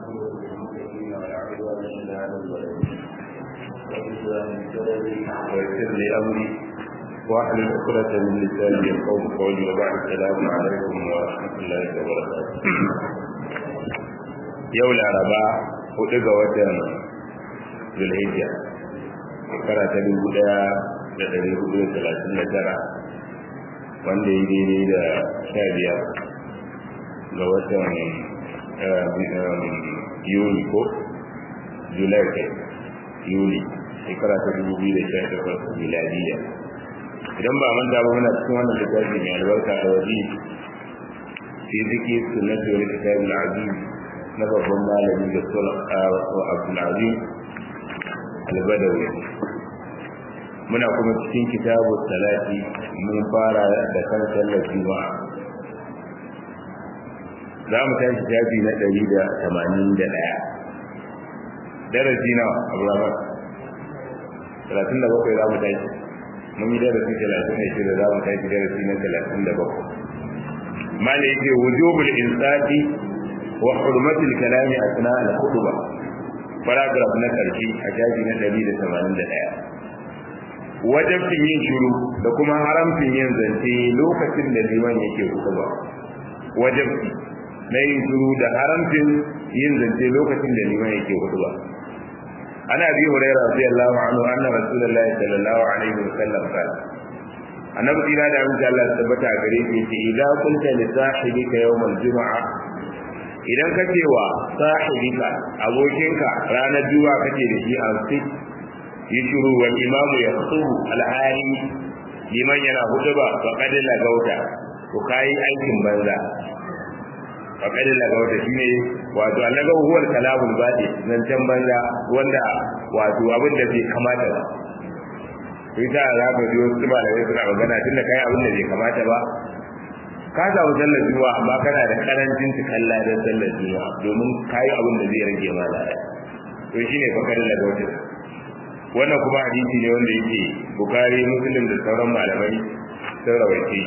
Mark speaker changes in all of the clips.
Speaker 1: للمتقين ولا عدوان إلا على الظالمين ويسر لي أمري واحلل عقدة من لساني يفقهوا قولي وبعد السلام عليكم ورحمة الله وبركاته. يوم الأربعاء hudu ga watan Zulhijja shekara ta 1439 wanda ya daidai da 15 ga watan Yuli ko Julai kai Yuli shekara ta 2018 miladiya. Idan ba manta ba muna cikin wannan littafi mai albarka da waje fi zikir sunnati wal kitab al-aziz na babban malami da Abdulaziz Al-Badawi. Muna kuma cikin kitabu salati mun fara da kan sallar juma'a. Za mu tashi shafi na 181. Darasi nawa Abraham? 37 za mu tashi. Mun yi darasi 36 za mu tashi darasi na 37. Mala yake wujubul insati wa hurmatul kalami asna al-khutbah. Paragraph na karshe a shafi na 181. Wajibin yin shiru da kuma haramcin yin zance lokacin da liman yake khutba. Wajibi na yin shiru da haramcin yin zance lokacin da liman yake khutba. Ana bi Hurairah radiyallahu anhu anna Rasulullahi sallallahu alaihi wasallam qala annabi ila da mun Allah tabbata gare shi yace idan kunta li sahibika yawmal jumu'ah idan kace wa sahibika abokinka ranar juma'a kace da shi an fi yishuru wal imamu yaqtubu al-hali liman yana hutuba faqad lagauta to kai aikin banza faqad lagauta shine wato annabi huwal kalamul badi nan can banza wanda wato abin da bai kamata ba sai da za ka ji wasu malamai suna magana tunda kai abin da bai kamata ba ka samu sallar juma'a amma kana da karancin tikalla da sallar juma'a domin kai abin da zai rage ma lada to shine fakarin da wata wannan kuma hadisi ne wanda yake Bukhari Muslim da sauran malamai sun rawaice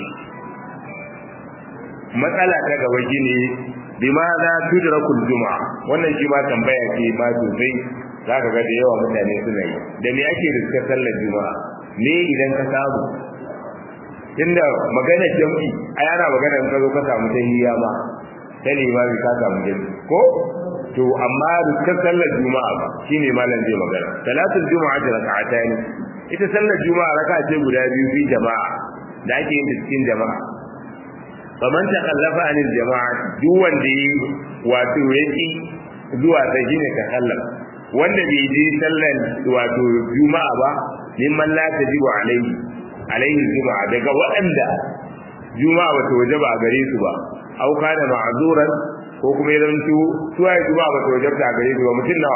Speaker 1: matsala ta gaba shine bimaza tudrakul juma'a wannan shi ma tambaya ce ma sosai zaka ga da yawa mutane suna yi da me ake riska sallar juma'a ne idan ka samu inda magana jami'i a yana magana in ka zo ka samu tahiyya ma sai limami ka samu jami'i ko to amma dukkan sallar juma'a ba shine malam zai magana salatul juma'a da rak'atayn ita sallar juma'a raka'a ce guda biyu fi jama'a da ake yin cikin jama'a faman takallafa anil jama'a duk wanda yi wato yaki zuwa ta shine ka sallar wanda bai je sallar wato juma'a ba mimman la tajibu alaihi juma'a daga waɗanda juma'a bata wajaba a gare su ba au kana ma'zuran ko kuma idan su ai juma'a bata wajaba a gare su ba mutum nawa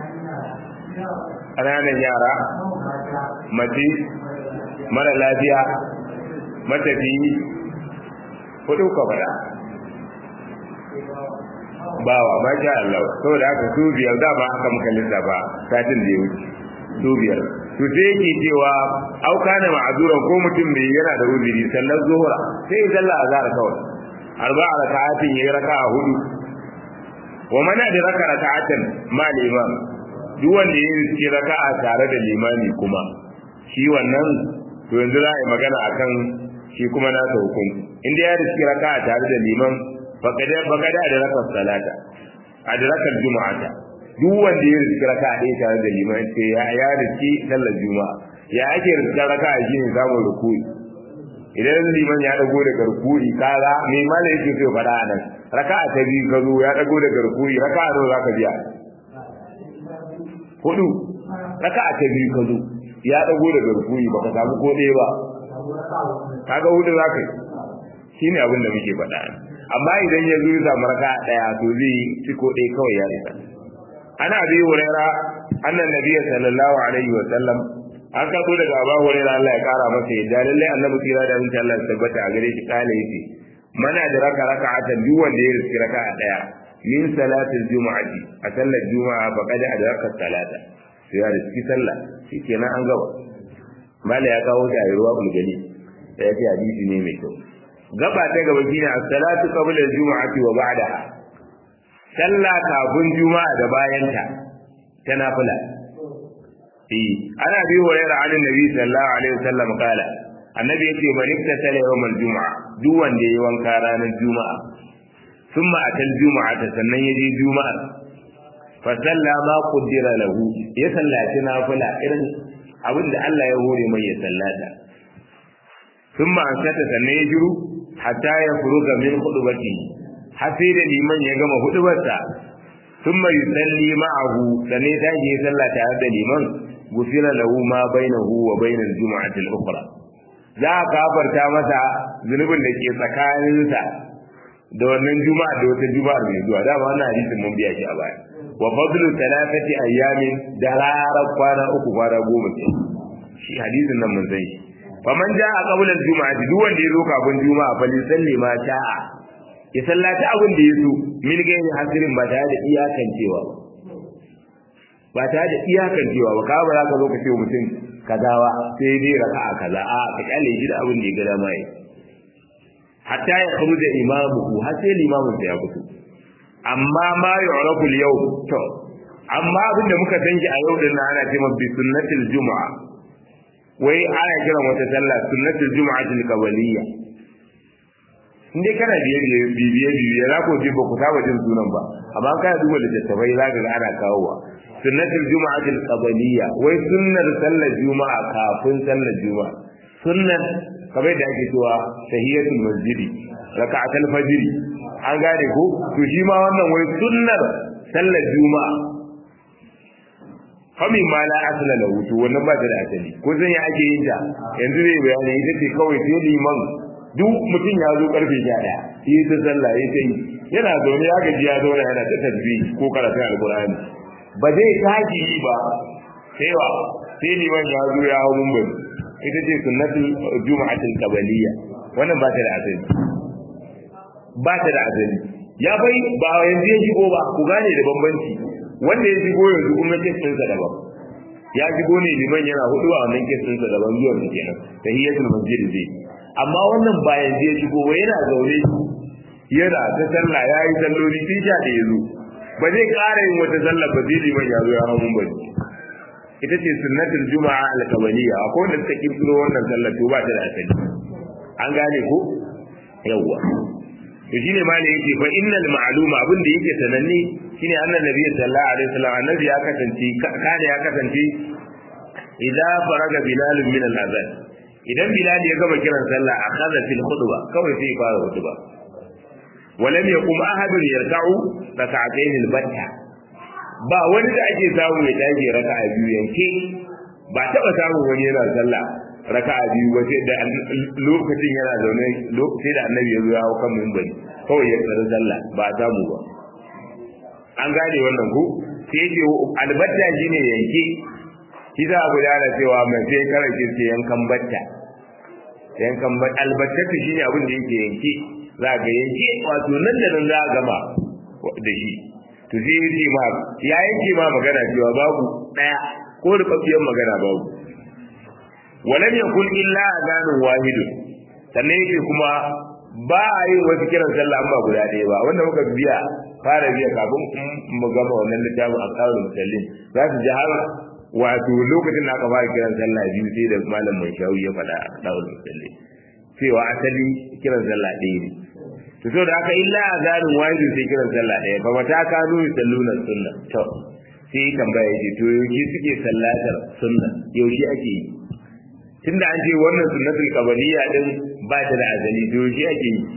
Speaker 1: ƙananan yara mace mara lafiya matafiyi hudu ka fada bawa masha Allah saboda haka su biyar da ba haka muka lissafa satin da ya wuce su biyar to sai yake cewa au kana ma'azuran ko mutum bai yana da uzuri sallar zuhra sai ya salla azhar kawai arba'a raka'atin yayi raka'a hudu wa man adraka raka'atan ma al-imam duk wanda yayi raka'a tare da limami kuma shi wannan to yanzu za a yi magana akan shi kuma na ta hukunci inda ya riski raka'a tare da liman faqada da raka'a salata adraka al-jumu'ata duk wanda ya riski raka'a ɗaya tare da liman sai ya riski sallar juma'a ya ake riski raka'a shine samun ruku'i idan liman ya dago daga ruku'i kaga me malai yake so fada nan raka'a ta biyu ka zo ya dago daga ruku'i raka'a nawa zaka biya hudu raka'a ta biyu ka zo ya dago daga ruku'i baka samu ko ɗaya ba kaga hudu zaka yi shine abin da muke faɗa amma idan ya zo ya samu raka'a ɗaya to zai ci ko ɗaya kawai ya isa ana abi huraira annan nabiyyi sallallahu alaihi wa sallam an karbo daga Abu Hurairah Allah ya kara masa yadda lalle annabi kira da insha Allah tabbata a gare shi kale yace mana da raka'atan duk wanda ya riski raka'a daya min salatil jumu'ati a sallar juma'a faqad adraka salata sai ya riski sallah shikenan an gaba mala ya kawo da ruwa bulgani ya ce hadisi ne mai kyau gaba ta gaba shine as-salatu qabla al-jumu'ati wa ba'daha sallah kafin juma'a da bayanta ta nafila ana bi hurairah an annabi sallallahu alaihi wasallam kala annabi yace man iktasala yawmal juma'a duk wanda yayi wanka ranar juma'a thumma atal juma'ata sannan yaje juma'a fa salla ma qaddara lahu ya sallaci nafila irin abinda Allah ya hore mai ya sallata thumma ansata sannan ya jiru hatta ya furuga min khutbati har sai da liman ya gama hudubarsa thumma yusalli ma'ahu sannan ya tashi ya sallata da liman gufira lahu ma bainahu wa bainal juma'ati al-ukhra za a kafarta masa zunubin da ke tsakaninsa da wannan juma'a da wata juma'ar mai zuwa da wannan hadisin mun biya shi a baya wa fadlu thalathati ayyamin da rarar kwana 3 kwana 10 shi hadisin nan mun san shi faman ja'a qabla al-juma'ati duk wanda ya zo kafin juma'a fa li salli ma sha'a ya sallata abin da ya so min gaini hasirin ba tare da iyakancewa ba tare da iyakancewa ba ka ba za ka zo ka ce mutum kazawa sai dai raka'a kaza a ka kyale shi da abin da ya ga dama yi hatta ya khuruja imamuhu har sai limamin sa ya fito amma ma yu'rafu al-yawm to amma abinda muka san shi a yau din ana cewa bi sunnatil juma'a wai ana kiran wata sallah sunnatul jum'atul qabliyya inde kana biye za ko ji ba ku saba jin sunan ba amma kana duba littattafai za ka ga ana kawowa sunnatul jum'atul qabliyya wai sunnar sallar juma'a kafin sallar juma'a sunnar kamar da ake cewa tahiyatul masjidi raka'atul fajr an gane ko to shi ma wannan wai sunnar sallar juma'a fami ma la asla lahu to wannan ba ta da asali ko zan ya ake yin ta yanzu zai bayani ita ce kawai sai liman duk mutum ya zo karfe 11 yi ta sallah yi ta yi yana zaune ya gaji ya zauna yana ta tasbih ko karatun alqur'ani ba zai tashi yi ba sai wa sai liman ya zo ya hawo mun ita ce sunnatul juma'atul qabliyya wannan ba ta da asali ba ta da asali ya bai ba yanzu ya shigo ba ku gane da bambanci wanda ya shigo yanzu kuma kesin sa daban ya shigo ne liman yana hudu a wannan kesin sa daban zuwa da kenan tahiyatul masjid zai amma wannan ba yanzu ya shigo ba yana zaune yana ta sallah yayi salloli tun sha da yazo ba zai ƙara yin wata sallah ba zai liman ya zo ya hawo mun bane ita ce sunnatul juma'a al-qabliyya akwai wanda suka kirkiro wannan sallar to ba ta da asali an gane ko yawwa to shine ma ne yake fa innal ma'luma abin da yake sananne shine annabi nabi sallallahu alaihi wasallam annabi ya kasance kada ya kasance idza faraga bilal min al-azan idan bilal ya gama kiran sallah akhadha fil khutba kawai sai fara khutba walam yaqum ahadun yarka'u rak'atayn al-batta ba wani da ake samu ya dage raka'a biyu yanke ba taba samu wani yana sallah raka'a biyu ba sai da lokacin yana zaune lokacin da annabi ya zo ya hawo kan minbari kawai ya tsara sallah ba samu ba an gane wannan ko sai ce albatta shine yanke kisa abu da ana cewa mai sai karake ce yankan batta albatta shine abin da yake yanke za ga yanke wato nan da nan za a gama da shi to sai yace ma ya yake ma magana cewa babu daya ko rubabbiyar magana babu walam yakun illa adanun wahid sannan yake kuma ba a yin wasu kiran sallah amma guda ɗaya ba wanda muka fara biya kafin mu gama wannan littafin aqaulul musallin za su ji har wato lokacin da aka fara kiran sallah biyu sai da malam mai shawi ya faɗa aqaulul musallin cewa asali kiran sallah ɗaya ne to so da aka illa azanin wajin sai kiran sallah ɗaya fa mata kanu yusalluna sunna to sai tambaya yake to yaushe suke sallatar sunna yaushe ake yi tunda an ce wannan sunnatul qabliyya din ba ta da azali to yaushe ake yi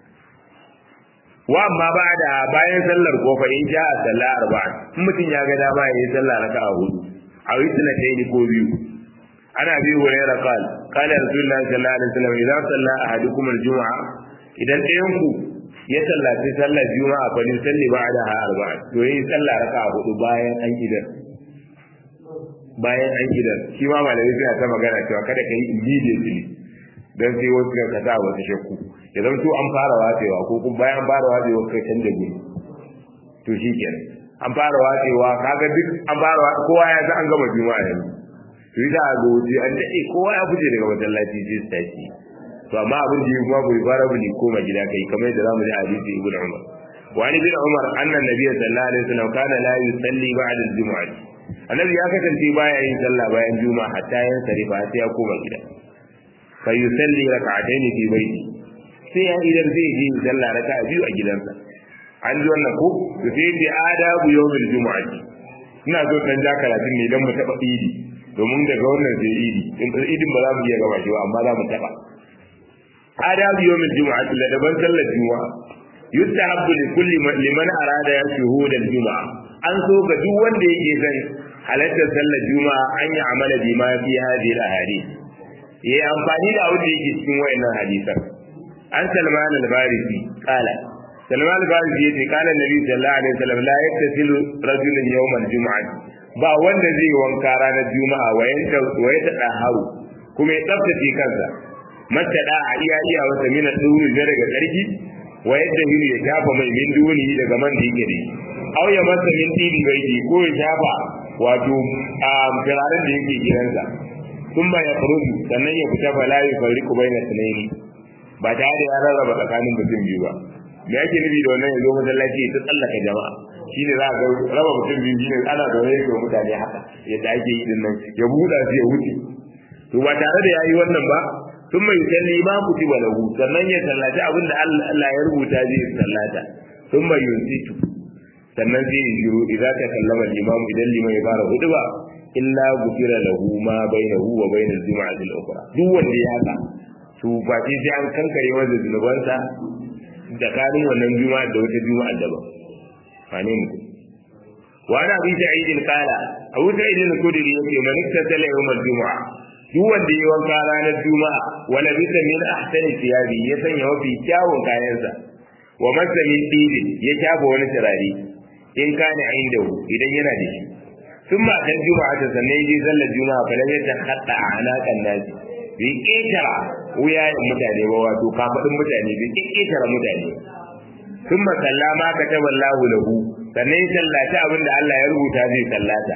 Speaker 1: wa amma ba da bayan sallar kofa in ja sallah arba'a in mutum ya ga dama yayi sallah raka'a hudu a witna tayi ko biyu ana bi hurayra qala rasulullahi sallallahu alaihi wasallam idza salla ahadukum aljum'a idan ɗayan ku ya sallaci sallar juma'a fa ni salli ba'da arba'a to yayi sallah raka'a hudu bayan an idar shi ma malami suna ta magana cewa kada ka yi immediately dan sai wasu ka sa wata shakku ya zama to an fara watsewa ko kuma bayan fara watsewa kai canja guri to shi kenan an fara watsewa kaga duk an fara kowa ya san an gama juma'a yanzu to yi da gobe an dade kowa ya fice daga masallaci sai tashi to amma abin da ya kuma bai fara bane koma gida kai kamar yadda zamu ji hadisi ibnu umar وعن ابن عمر أن النبي صلى الله عليه وسلم كان لا يصلي بعد الجمعة النبي يكتب في بايا يصلى بايا الجمعة حتى ينصرف حتى يقوم كده فيصلي ركعتين في بيته sai idan zai je sallah raka'a biyu a gidansa an ji wannan ko to sai bi adabu yawmil jumu'ati ina so dan ja karatun ne dan mu taba idi domin daga wannan sai idi idin ba za mu iya gaba shi ba amma za mu taba adabu yawmil jumu'ati la daban sallar juma'a yustahabbu li kulli liman arada shuhud al juma'a an so ga duk wanda yake son halartar sallar juma'a an yi amala bima fi hadhihi al ahadith yayi amfani da abin da yake cikin wayannan hadisan an Salman al-Farisi kala Salman al-Farisi yace kala Nabi sallallahu alaihi wasallam la yaktasilu rajulun yawm al-jum'ah ba wanda zai wanka ranar juma'a wa ya tada haru kuma ya tsaftace kansa mata da a iya wata mina duri da daga sarki wa yadda hiri ya shafa mai min duni daga man da yake dai aw ya masa min dini bai ko ya shafa wato turaren da yake gidansa kuma ya furudu sannan ya fita bala ya fariku baina sunaini ba tare da ya rarraba tsakanin mutum biyu ba me yake nufi da wannan yazo masallaci ta tsallaka jama'a shine za ga raba mutum biyu shine ana da wani ko mutane haka yadda ake yi din nan ya buɗa sai ya wuce to ba tare da yayi wannan ba tun mai salli ma kutiba lahu sannan ya sallata abinda Allah ya rubuta zai sallata tun mai yunsitu sannan zai yi shiru idan ka kallama imamu idan liman ya fara huduba illa gufira lahu ma bainahu wa bainal jumu'ati al-ukhra duk wanda ya haka to ba sai an kankare masa zunubansa da kanin wannan juma'a da wata juma'a daban fane mu wa ana bi sa'id al-qala abu sa'id al-khudri yake man iktasala yawm al-jumu'a duk wanda ya wanka ranar juma'a wala bisa min ahsani thiyabi ya sanya mafi kyawun kayansa wa masa min dinin ya shafa wani turare in kana indahu idan yana da shi ثم أتى الجمعة سنيجي صلى الجمعة فلم يتخطى أعناق الناس بكثرة ويا متاني وواتو كافة متاني بكثرة متاني ثم صلى ما كتب الله له sannan ya sallata abin da Allah ya rubuta zai sallata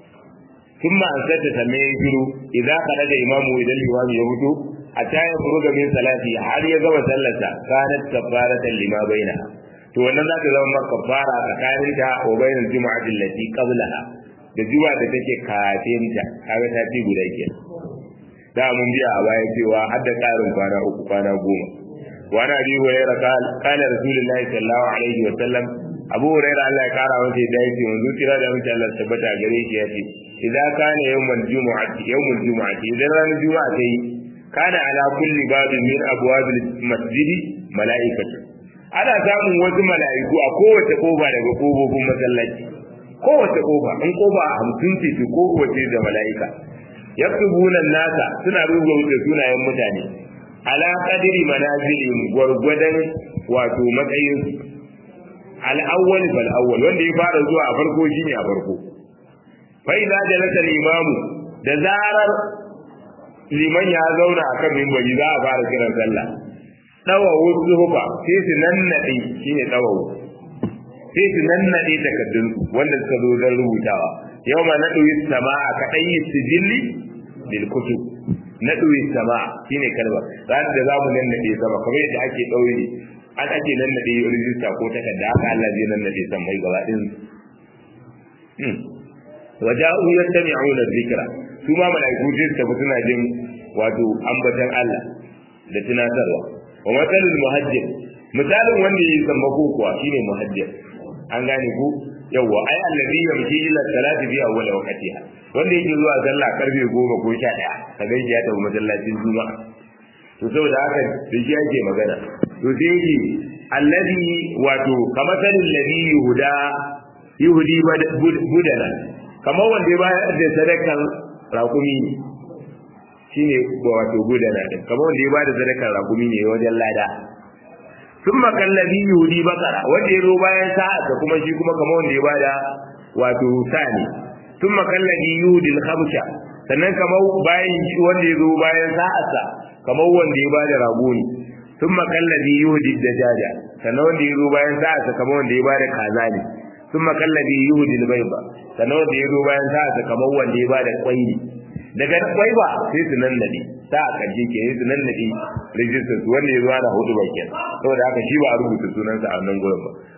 Speaker 1: thumma ansata sannan ya shiru idza kharaja imamu idan limamu ya fito hatta ya furuga min salati har ya gama sallarsa kanat kafaratan lima baina to wannan zaka zama kafara tsakanin ta wa bainal jumu'ati allati qablaha da juma'a da take kafin ta kaga ta ci guda ke da mun biya a baya cewa har da karin kwana uku kwana goma wa na bi wa kana rasulullahi sallallahu alaihi wa sallam abu hurairah Allah ya kara masa da yake manzo kira da mutum Allah tabbata gare shi yace idan kana yawmul jumu'ati idan ranar juma'a tai kana ala kulli babin min abwabil masjidi mala'ikatu ana samun wasu mala'iku a kowace kofa daga kofofin masallaci kowace kofa in kofa 50 ce ko wace da mala'ika yaktubuna nasa suna rubuta sunayen mutane ala qadri manazilihim gurgudan wato matsayin al-awwal fal awwal wanda ya fara zuwa a farko shine a farko fa idza jalasa al-imamu da zarar liman ya zauna akan minbari za a fara kiran sallah dawawu zuhufa sai su nannade shine dawawu sai su nannade takaddun wanda suka zo don rubutawa yawma nadu samaa kadai sijilli bil kutub nadu samaa shine kalma ran da zamu nannade sama kamar yadda ake daure an ake nannade rijista ko takarda haka Allah zai nannade san mai gaba din waja'u yastami'una dhikra su ma malaiku sai su suna jin wato ambatan Allah da tunatarwa wa matalul muhajjir misalin wanda yi sammako kuwa shine muhajjir an gane ku yawa ai allazi yamshi ila salati bi awwal waqtiha wanda yake zuwa sallah karfe 10 ko 11 kaga ya tafi masallacin juma'a to saboda haka da shi yake magana to sai yi allazi wato kamasalul ladhi yuhdi budana kamar wanda ya bayar da sadakan rakumi ne shine wato budana din kamar wanda ya bayar da sadakan rakumi ne wajen lada sun makallabi yudi bakara wanda ya zo bayan sa'a da kuma shi kuma kamar wanda ya bada wato sani sun makallabi yudi al-khamsa sannan kamar bayan shi wanda ya zo bayan sa'arsa kamar wanda ya bada rago ne sun makallabi yudi dajaja sannan wanda ya zo bayan sa'arsa kamar wanda ya bada kaza ne sun makallabi yudi al-bayba sannan wanda ya zo bayan sa'arsa kamar wanda ya bada kwai ne daga kwai ba sai su nan nadi ta a karshe ke yi sunan nadi rijistar su wanda ya zuwa da hudu ba ke saboda haka shi ba a rubuta sunansa a nan gurin ba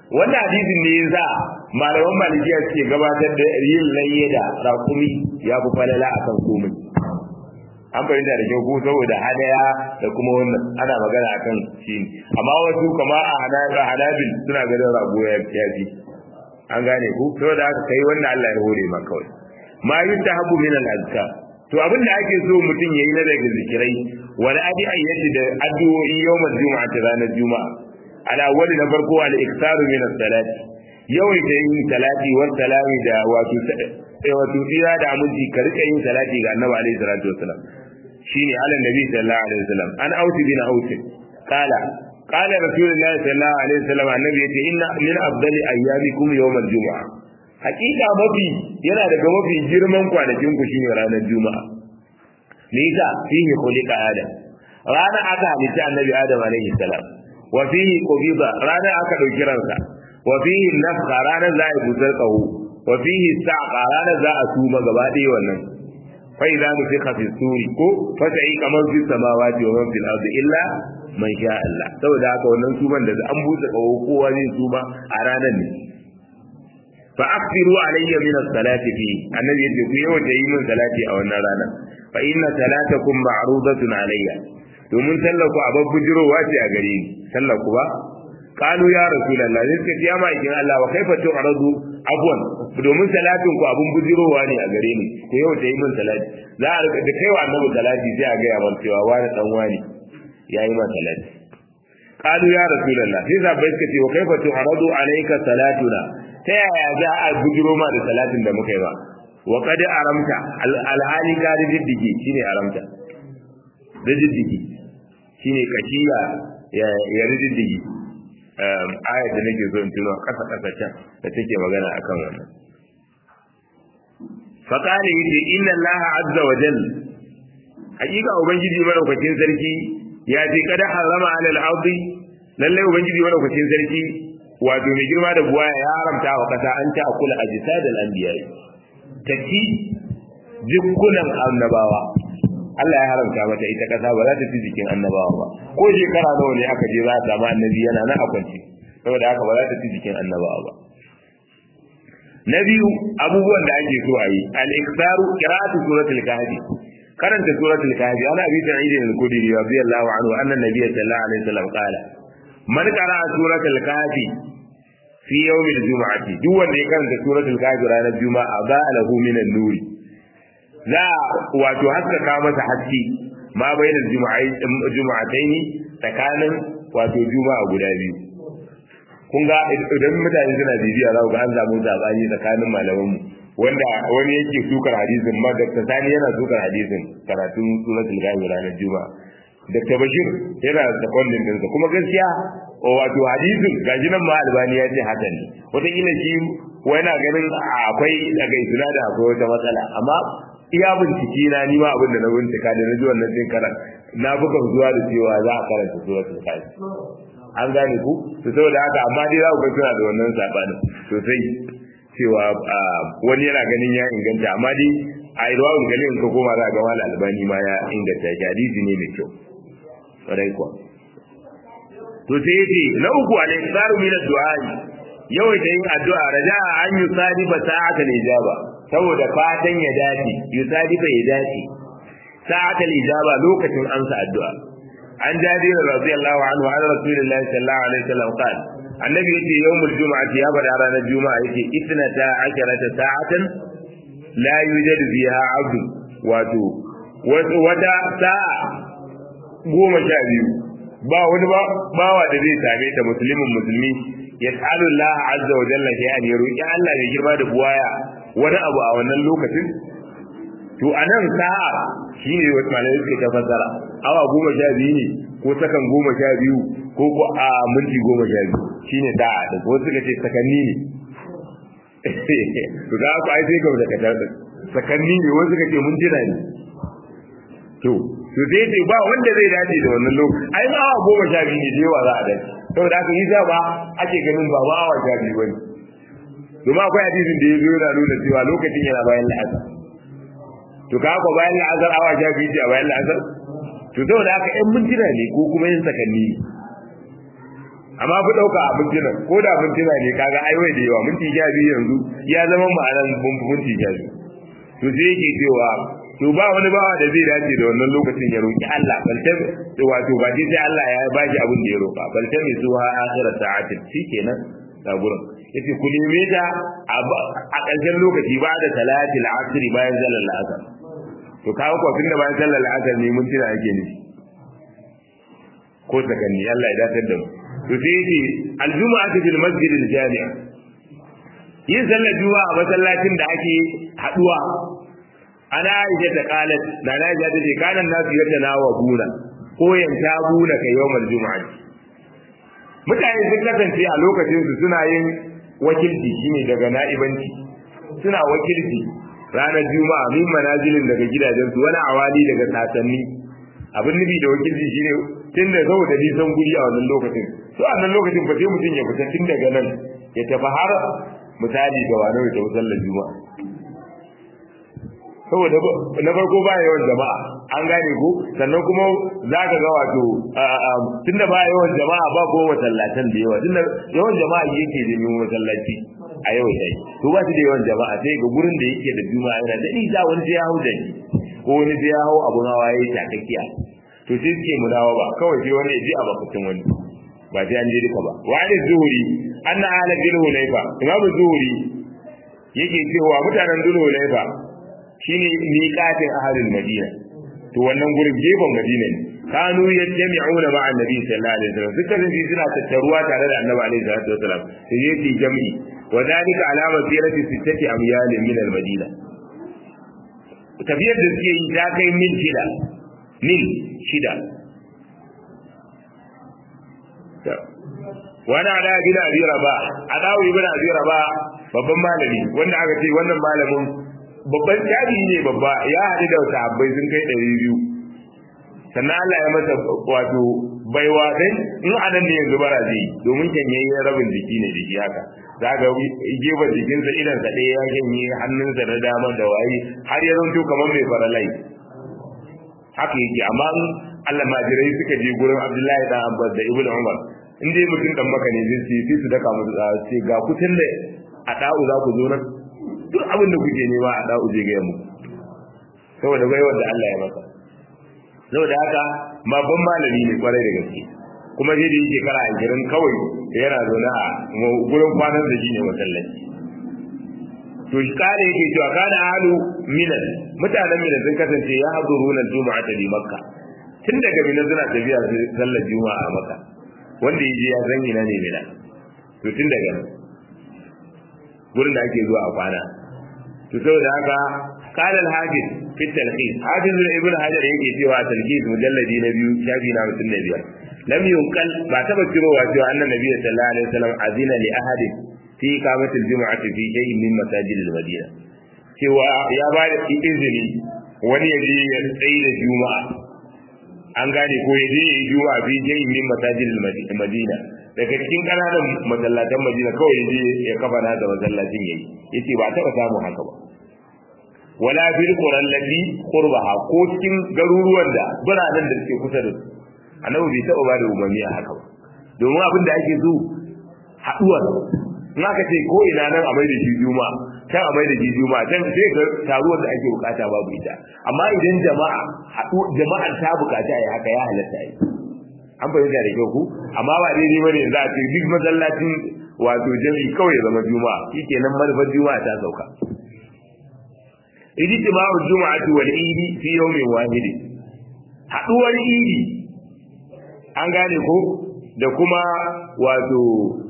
Speaker 1: wannan hadisin ne yasa malaman malikiya suke gabatar da yin layye da raƙumi ya fi falala akan komai an fahimta da kyau ko saboda hadaya da kuma wannan ana magana akan shi amma wasu kama a hanabil suna ganin rago ya fi an gane ku saboda haka kai wannan Allah ya hore maka kawai ma yustahabu min al-azkar to abin da ake so mutum yayi na daga zikirai wal ayyati da addu'o'i yawmal jumu'ati ranar juma'a ala wali na farko al iktaru min as-salati yawai da yin salati wa salami da wato tsira da aminci ka rika yin salati ga annabi alaihi salatu wasalam shine ala nabi sallallahu alaihi wasallam an auti bin auti qala rasulullahi sallallahu alaihi wasallam annabi yace inna min afdali ayyamikum yawmal jumu'ah hakika yana daga mafi girman kwanakin ku shine ranar juma'a me yasa fihi khuliqa adam rana aka halitta annabi adam alaihi salam wa fihi qubida rana aka dauki ransa wa fihi nafkha rana za a busar qahu wa fihi saqa rana za a suma gaba ɗaya wannan fa idza nufiqa fi suri ko fa ta'i kamar fi samawati wa man fil ardi illa man sha Allah saboda haka wannan suman da an busa qahu kowa zai suma a ranar ne fa akthiru alayya min as-salati fi annabi yace ku yawa da yi min salati a wannan rana fa inna salatakum ma'rudatun alayya domin sallaku a babbujirowa ce a gare ni sallaku ba qalu ya rasulullah sai suka ce ma ikin Allah wa kaifa tu'radu abwan domin salatin ku abun bujirowa ne a gare ni ku yawa da yi min salati za a rika da kaiwa annabi salati sai a ga ya cewa wani dan wani yayi ma salati qalu ya rasulullah sai sahabbai suka ce wa kaifa tu'radu alayka salatuna ta yaya za a bujiro ma da salatin da muka yi ba wa qad aramta alhali ka diddigi shine aramta diddigi shine kashiya ya diddigi ayat da nake so in tuno kasa kasa can da take magana akan wannan fa qala inna allaha azza wa jalla hakika ubangiji madaukakin sarki ya ce kada harama alal ardi lalle ubangiji madaukakin sarki wato mai girma da buwaya ya haramta wa kasa an ta akula ajsadal anbiya taki jikunan annabawa Allah ya haramta mata ita kasa ba za ta ci jikin annabawa ba ko shekara nawa ne aka je za ta samu annabi yana nan a kwance saboda haka ba za ta ci jikin annabawa ba na biyu abubuwan da ake so a yi al-ikhtaru qira'atu suratul kahfi karanta suratul kahfi ana bi sa'id al-khudri radiyallahu anhu anna nabiy sallallahu alaihi wasallam qala man qara'a suratul kahfi fi yawmil jumu'ati duk wanda ya karanta suratul kahfi ranar juma'a ba lahu min an-nur za wato haskaka masa haske ma bainal jumu'ataini tsakanin wato juma'a guda biyu kun ga idan mutane suna bibiya za ku ga an samu sabani tsakanin malaman mu wanda wani yake sukar hadisin ma Dr. Sani yana sukar hadisin karatun suratul kahfi ranar juma'a Dr. Bashir yana da kwallon dinsa kuma gaskiya wato hadisin gaji nan ma Albani ya ce haka ne wata kila shi wani ganin akwai daga isna da akwai wata matsala amma iya bincike na ni ma abin da na bincika da na ji wannan sai karan na buga zuwa da cewa za a karanta suratul kahfi an gane ku to saboda haka amma dai za ku ga suna da wannan sabanin sosai cewa wani yana ganin ya inganta amma dai a irwa'ul galil ka koma za ga wal Albani ma ya inganta hadisi ne mai kyau sarai kuwa to sai yace na uku al-iktaru min ad-du'a yawaita yin addu'a raja'a an yusadifa sa'atal ijaba saboda fatan ya dace yusadifa ya dace sa'atal ijaba lokacin amsa addu'a an jabir radiyallahu anhu an rasulullahi sallallahu alaihi wasallam qala annabi yace yawmul jumu'ati ya bada ranar juma'a yace ithnata asharata sa'atan la yujadu fiha 'abdu wato wata sa'a 12 ba wani bawa da zai same ta musulmi ya tsalu Allah azza wa jalla shay'an ya roki Allah ya girma da buwaya wani abu a wannan lokacin to anan sa'a shine wata malai suke ta fasara awa 12 ne ko sakan 12 ko a minti 12 shine sa'a da wasu suka ce sakanni ne to da ku ai sai ga daga tarda sakanni ne wasu suka ce mintuna ne to sai dai ba wanda zai dace da wannan lokaci ai ma awa 12 ne da yawa za a dace saboda haka yi ba ake ganin ba awa 12 bane kuma akwai hadisin da yazo yana nuna cewa lokacin yana bayan la'asar to ka ko bayan la'asar awa 12 ce a bayan la'asar to saboda haka ɗan mintuna ne ko kuma yin sakanni amma fi dauka a mintuna ko da mintuna ne kaga ai wai da yawa minti 12 yanzu ya zama ma'anan minti 12 to sai yake cewa to ba wani bawa da zai dace da wannan lokacin ya roki Allah balta wato ba dai sai Allah ya ba shi abin da ya roka balta mai zuwa akhirat sa'atin shikenan da gurin yace ku neme ta a ƙarshen lokaci ba da salatil asr bayan sallar asr to kawo ko tunda bayan sallar asr ne mun tira yake ne ko sakanni Allah ya dace da mu to sai yace aljuma'atu fil masjid al-jami' yin sallar juma'a a masallacin da ake haduwa ana aisha ta qalat da na aisha ta ce kanan nasu yadda na wa buna ko yanta buna kai yawmal juma'a mutane sun kasance a lokacin su suna yin wakilci shine daga na'ibanci suna wakilci ranar juma'a min manazilin daga gidajen su wani awali daga sasanni abin nufi da wakilci shine tun da saboda nisan guri a wannan lokacin to a wannan lokacin ba sai mutum ya fita tun daga nan ya tafi har misali da wani ya tafi sallar juma'a saboda na farko ba yawan jama'a an gane ko sannan kuma za ka ga wato tunda ba yawan jama'a ba ko masallatan da yawa tunda yawan jama'a yake da yawan masallaci a yau dai to ba shi da yawan jama'a sai ga gurin da yake da juma'a yana da nisa wani sai ya hau da ko wani sai ya hau abun hawa yayi takakkiya to sai suke mudawa ba kawai sai wani ya ji a bakatun wani ba sai an je duka ba wa ali zuhuri anna ala bil hulayfa imam zuhuri yake cewa mutanen dul hulayfa shine miqatin ahlul madina to wannan gurin gefen madina ne kanu yajma'una ma'a annabi sallallahu alaihi wasallam duka sun suna tattaruwa tare da annabi alaihi salatu wasallam sai yake jami'i wa dalika alama sirati sittati amyal min al-madina tafiyar da suke yi ta kai mil shida wani ala bin abi rabah adawi ibn abi rabah babban malami wanda aka ce wannan malamin babban tabi'i ne babba ya haɗu da sahabbai sun kai 200 sannan Allah ya masa wato baiwa dan in anan ne yanzu bara zai domin kenyaye rabin jiki ne da shi haka zaga gefen jikinsa idan sa ɗaya ya kenye hannunsa na dama da waye har ya zanto kamar mai faralai haka yake amma Allah majirai suka je gurin Abdullahi dan Abbas da Ibnu Umar in dai mutum dan maka ne zai su daka musu ce ga kutun da a da'u za ku zo nan duk abin da kuke nema a da'u zai ga mu saboda baiwar da Allah ya masa saboda haka babban malami ne kwarai da gaske kuma sai da yake kara girin kawai yana zaune a gurin kwanan da shi ne masallaci to shi kare yake cewa kana halu minan mutanen minan sun kasance ya haduruna juma'a ta makka tun daga minan suna tafiya sallar juma'a a makka wanda yaje ya san ina ne mina to tun daga gurin da ake zuwa a kwana to saboda haka قال الحافظ في التلخيص حافظ ابن حجر yake cewa talkhis mujalladi na 2 shafi na 55 lam yunqal ba taba cirowa cewa annabi nabi sallallahu alaihi wasallam azina li ahadin fi qamatil jumu'ati fi shay'in min masajid al-madina cewa ya ba da izini wani yaje ya tsaye da juma'a an gane ko yaje ya yi juma'a fi shay'in min masajid al-madina daga cikin kananan masallatan madina kawai yaje ya kafa na da masallacin yayi yace ba taba samu haka ba wala bil quran lati qurbaha ko cikin garuruwan da biranen da suke kusa da su annabi bai taba ba da umarni a haka ba domin abin da ake so haduwar in aka ce ko ina nan a mai da shi juma'a can a mai da shi juma'a can sai ga taruwar da ake bukata babu ita amma idan jama'ar ta bukata ai haka ya halatta ai an fahimta da kyau ku amma ba daidai bane za a ce duk masallacin wato jami'i kawai ya zama juma'a shikenan manufar juma'a ta sauka ijtima'u juma'ati wal idi fi yawmin wahid haduwar idi an gane ko da kuma wato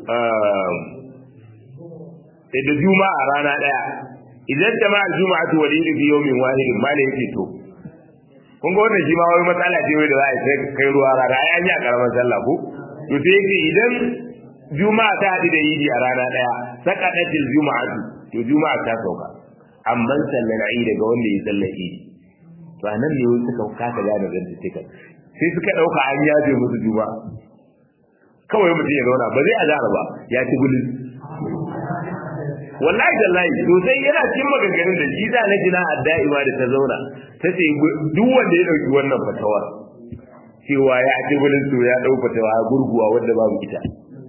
Speaker 1: da juma'a rana daya idan jama'a juma'atu wal idi fi yawmin wahid mala yake to kun ga wannan shi ma wai matsala ce wai da za a kai ruwa rana ai an yi a karamar sallah ko to sai yake idan juma'a ta hadu da idi a rana daya sakadatil juma'atu to juma'a ta sauka amma sallar Eid daga wanda ya sallar Eid to anan ne wani suka kasa gane zantuka sai suka dauka an yaje musu juba kawai mutum ya zauna ba zai azara ba ya ci gulin wallahi dallahi to sai yana cikin maganganun da shi da na jina adda'ima da ta zauna ta ce duk wanda ya dauki wannan fatawa cewa ya ci gulin to ya dauka fatawa gurguwa wanda babu ita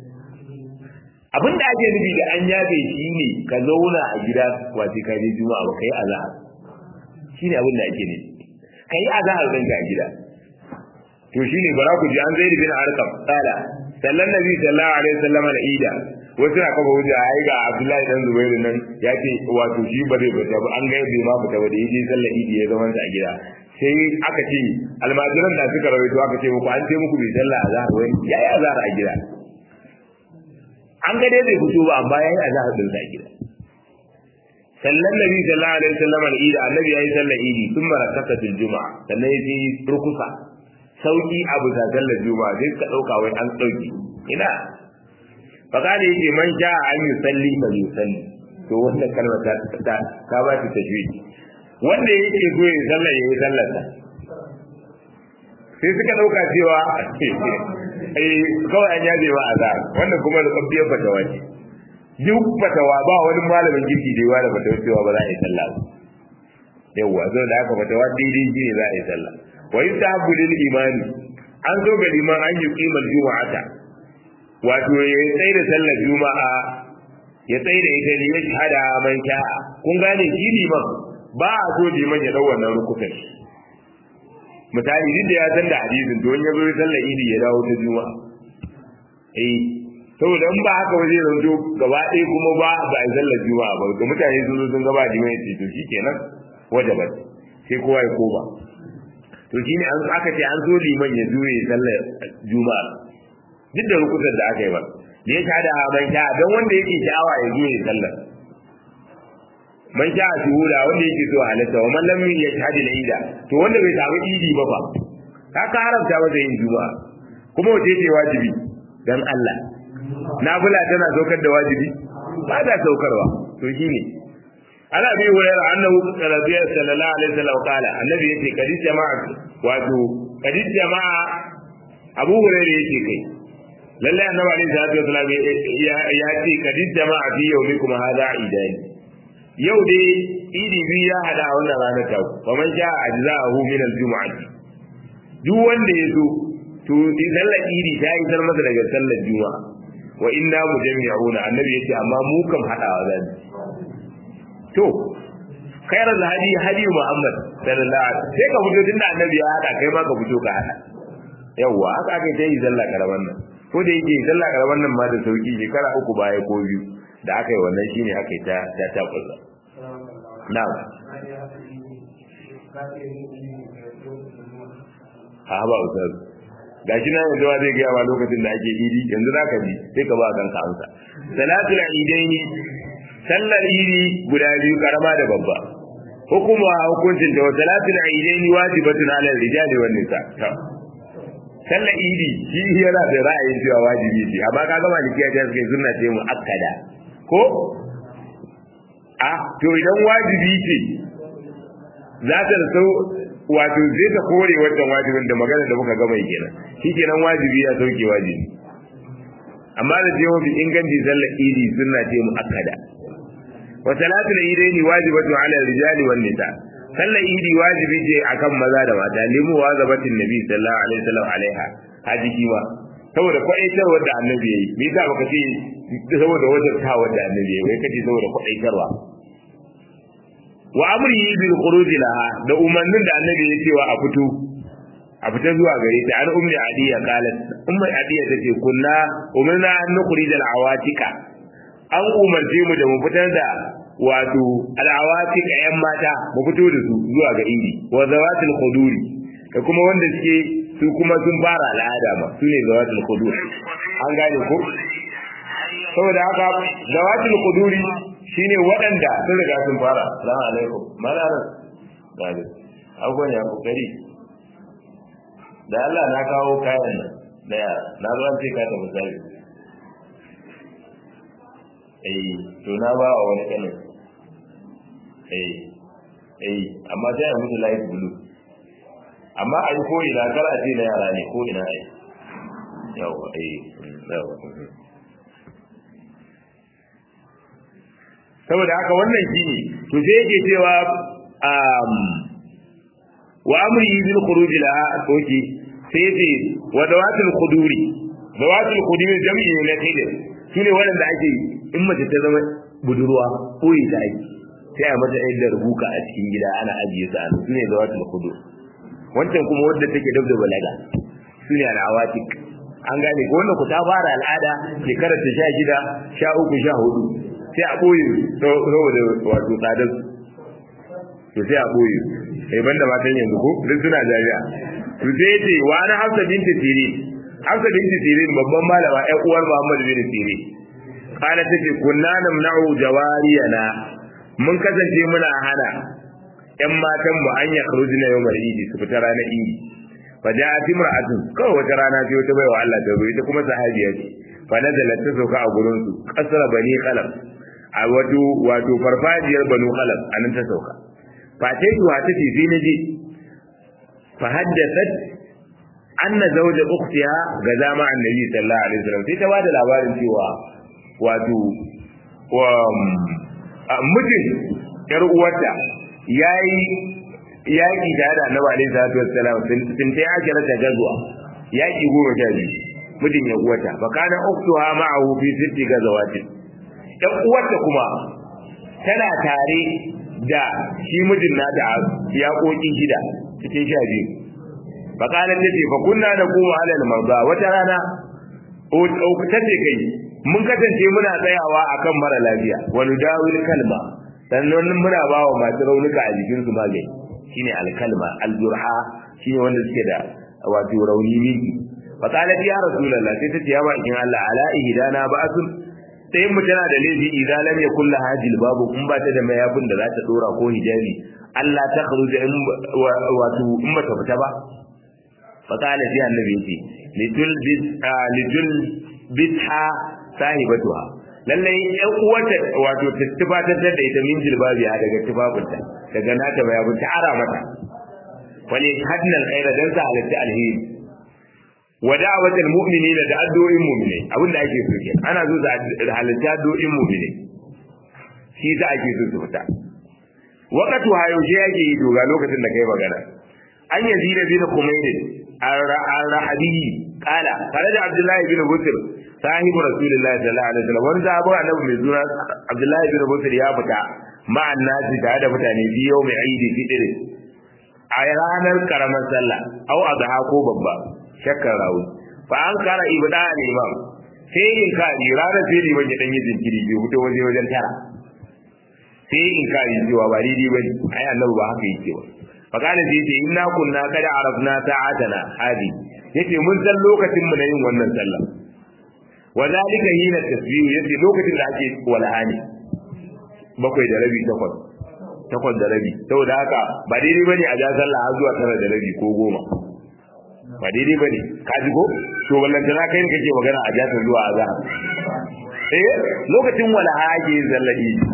Speaker 1: abin da ake nufi da an yafe shi ne ka zauna a gida wace ka je juma'a ba kai azhar shine abin da ake nufi kai azhar dan ga gida to shine bara ku ji an zaid bin arqam qala sallan nabi sallallahu alaihi wasallam al-ida wasu na kafa wuce ai ga abdullahi dan zubairu nan ya ce wato shi ba zai fita ba an ga bai ma fita ba da yaje sallar idi ya zama a gida sai aka ce almajiran da suka rawaito aka ce muku an ce muku bai sallah azhar wani yayi azhar a gida an ga dai bai fito ba amma yayi azhar din sa gida sallan nabi sallallahu alaihi wasallam al-idi annabi yayi sallar idi thumma rakata fil juma'a sannan yayi rukusa sauki abu da sallar juma'a sai ka dauka wai an sauki ina fakali yake man sha an yusalli fa yusalli to wannan kalmar ta ka ba ta tajwidi wanda yake so ya sallar yayi sallar sa sai suka dauka cewa kawai an yaje ba azar wanda kuma da kabbiyar fatawa ce duk fatawa ba wani malamin gidi da yawa da fatawa cewa ba za a yi sallah ba yawa zo da aka fatawa daidai ji ne za a yi sallah wa yusahabu lil imani an zo ga liman an yi qimal jumu'ata wato ya tsaye da sallar juma'a ya tsaye da ita ne ya shahada man sha'a kun gane shi liman ba a so liman ya dau wannan rukunin misali duk da ya san da hadisin to in ya zo sallar idi ya dawo ta juma'a saboda in ba haka waje zanto gaba ɗaya kuma ba a sallar juma'a ba ga mutane sun zo sun gaba liman ya ce to shikenan wajabat sai kowa ya koba to shine an aka ce an so liman ya zo ya sallar juma'a duk da rukunin da aka yi ba da ya shahada man sha'a don wanda yake sha'awa ya zo ya sallar man sha'a shuhuda wanda yake so halatta wa man lam yashhadu al-ida to wanda bai samu idi ba fa ka haramta masa yin juma'a kuma wace ce wajibi dan Allah nafila tana saukar da wajibi ba ta saukarwa to shine ana bi hurairar annahu sallallahu alaihi wasallam kala annabi yace kadi jama'a wato kadi jama'a abu hurairar yake kai lalle annabi alaihi salatu wasallam ya ce kadi jama'a fi yawmikum hadha idani yau dai idi biyu ya hada a wannan ranar ta fa man sha ajza'ahu min al-jum'ati duk wanda ya so to sallar idi ta yi sar masa daga sallar juma'a wa inna mujammi'una annabi yace amma mu kam hadawa zan to khairal hadi hadi muhammad sallallahu alaihi wasallam sai ka fito tunda annabi ya hada kai ma ka fito ka hada yawa haka aka yi sallar karaman nan ko da yake sallar karaman nan ma da sauki shekara 3 baya ko biyu da aka yi wannan shine aka yi ta kusa na'am ba ustaz gashi na yanzu zai ga yawa lokacin da ake idi yanzu zaka ji sai ka ba kanka amsa salatul idaini sallar idi guda biyu karama da babba hukuma hukuncin da salatul idaini wajibatun ala rijali wan nisa sallar idi shi yana da ra'ayin cewa wajibi ce amma kaga maliki ya ce sunna ce mu akkada ko to idan wajibi ce za ta so wato zai ta kore wannan wajibin da magana da muka gama kenan shikenan wajibi ya sauke wajibi amma da ce mafi inganci sallar idi sunna ce muakkada wa salatul idaini wajibatu ala rijali wan nisa sallar idi wajibi ce akan maza da mata limu wazabatin nabi sallallahu alaihi wasallam alaiha haji kiwa saboda kwaitarwar da annabi yayi me yasa baka ce saboda wajabtawar da annabi yayi wai kace saboda kwaitarwa wa amri bil khuruj laha da umarnin da annabi ya cewa a fita zuwa gare ta an ummi adiya qalat ummi adiya tace kunna umarna an nukhrij al awatika an umarce mu da mu fitar da wato al awatika yan mata mu fito da su zuwa ga idi wa zawatil khuduri da kuma wanda suke su kuma sun fara al'ada ma su ne zawatil khudur an gane ko saboda haka zawatil khuduri shine waɗanda sun riga sun fara assalamu alaikum malaran gadi abubuwan ya kokari da Allah na kawo kayan nan da yara na zo an ce ka ta misali to na ba wa wani kanin amma sai a musu light blue amma a yi ko ina kar a ce na yara ne ko ina ai yawa yawa saboda haka wannan shine to sai yake cewa wa amri bil khuruj la oki sai yace wa dawatul khuduri jam'i ne na khidr shine wanda ake in mace ta zama budurwa koyi ta ake sai a mata yadda rubuka a cikin gida ana ajiye su a nan sune zawatul khudur wancan kuma wanda take dabda balaga sune al-awatik an gane ko wanda ku ta fara al'ada shekarar ta 16 13 14 sai a boye saboda wato tsadar to sai a boye banda matan yanzu ko duk suna jami'a to sai ce wa ana Hafsa binti Sirin Hafsa binti Sirin babban malama ƴan uwar Muhammad bin Sirin kana tace kunna namna'u jawariyana mun kasance muna hana ƴan matan mu an ya khurujina yawmal idi su fita ranar idi fa ja'at imra'atun kawai wata rana sai wata baiwa Allah ta zo ita kuma sahabiya ce fa nazalat ta sauka a gurin su kasra bani khalaf a wato farfajiyar banu khalaf anan ta sauka fa ta yi wata ce sai naji fa haddathat anna zawja ukhtiha gaza ma annabi sallallahu alaihi wasallam sai ta bada labarin cewa wato mijin yar uwarta yayi yaki da annabi alaihi salatu wassalam sun ta akira ta gazuwa yaki 12 mijin ya uwarta fa kana ukhtuha ma'ahu fi sitti gazawatin dan uwarta kuma tana tare da shi mijin nata ya koki shida cikin 12 fa kana tace fa kunna naqumu ala al-marda wata rana o tace kai mun kasance muna tsayawa akan mara lafiya wani dawil kalma sannan muna bawa masu raunuka a jikin su magani shine al-kalma al-jurha shine wanda suke da wato rauni miki fa qalat ya rasulullah sai tace ya bakin Allah ala ihdana ba'sun sai mu tana da laifi idan lam yakul laha jilbabu in ba ta da mayafin da za ta dora ko hijabi Allah ta kharuja wato in ba ta fita ba fa qala sai annabi yace litul bitha sahibatuha lalle ɗan uwanta wato tufatar da ita min jilbabi daga tufafinta daga nata mayafin ta ara mata wani hadnal khaira dan sa halatta alheri wa da'watul mu'minina da addu'o'in mu'mini abinda ake so ke ana so da halatta addu'o'in mu'mini shi za ake so su fita waqatu hayaushe yake yi doga lokacin da kai magana an yazida bin Khumayd ar-Rahabi qala kharaja Abdullah bin Busr sahibu Rasulullah sallallahu alaihi wasallam wanda abu annabi mai suna Abdullah bin Busr ya fita ma'an nasi da mutane biyo mai aidi fitr a ranar karamar sallah au adha ko babba shakkar rawi fa an kara ibda al-imam sai in ka ranar sai liman ya dan yi jinkiri bai fito wajen tara sai in ka yi cewa ba daidai bane ai annabi ba haka yake ba fa kana sai ce inna kunna kada arafna ta'atana hadi yace mun san lokacin mu na yin wannan sallah wa zalika hina tasbih yace lokacin da ake walhani 7:30 8 da rabi saboda haka ba daidai bane a ja sallah har zuwa 9:30 ko 10 ba daidai bane ka ji ko to wallan da kai ne kake magana a ja ta zuwa azhar lokacin walaha ake yin sallah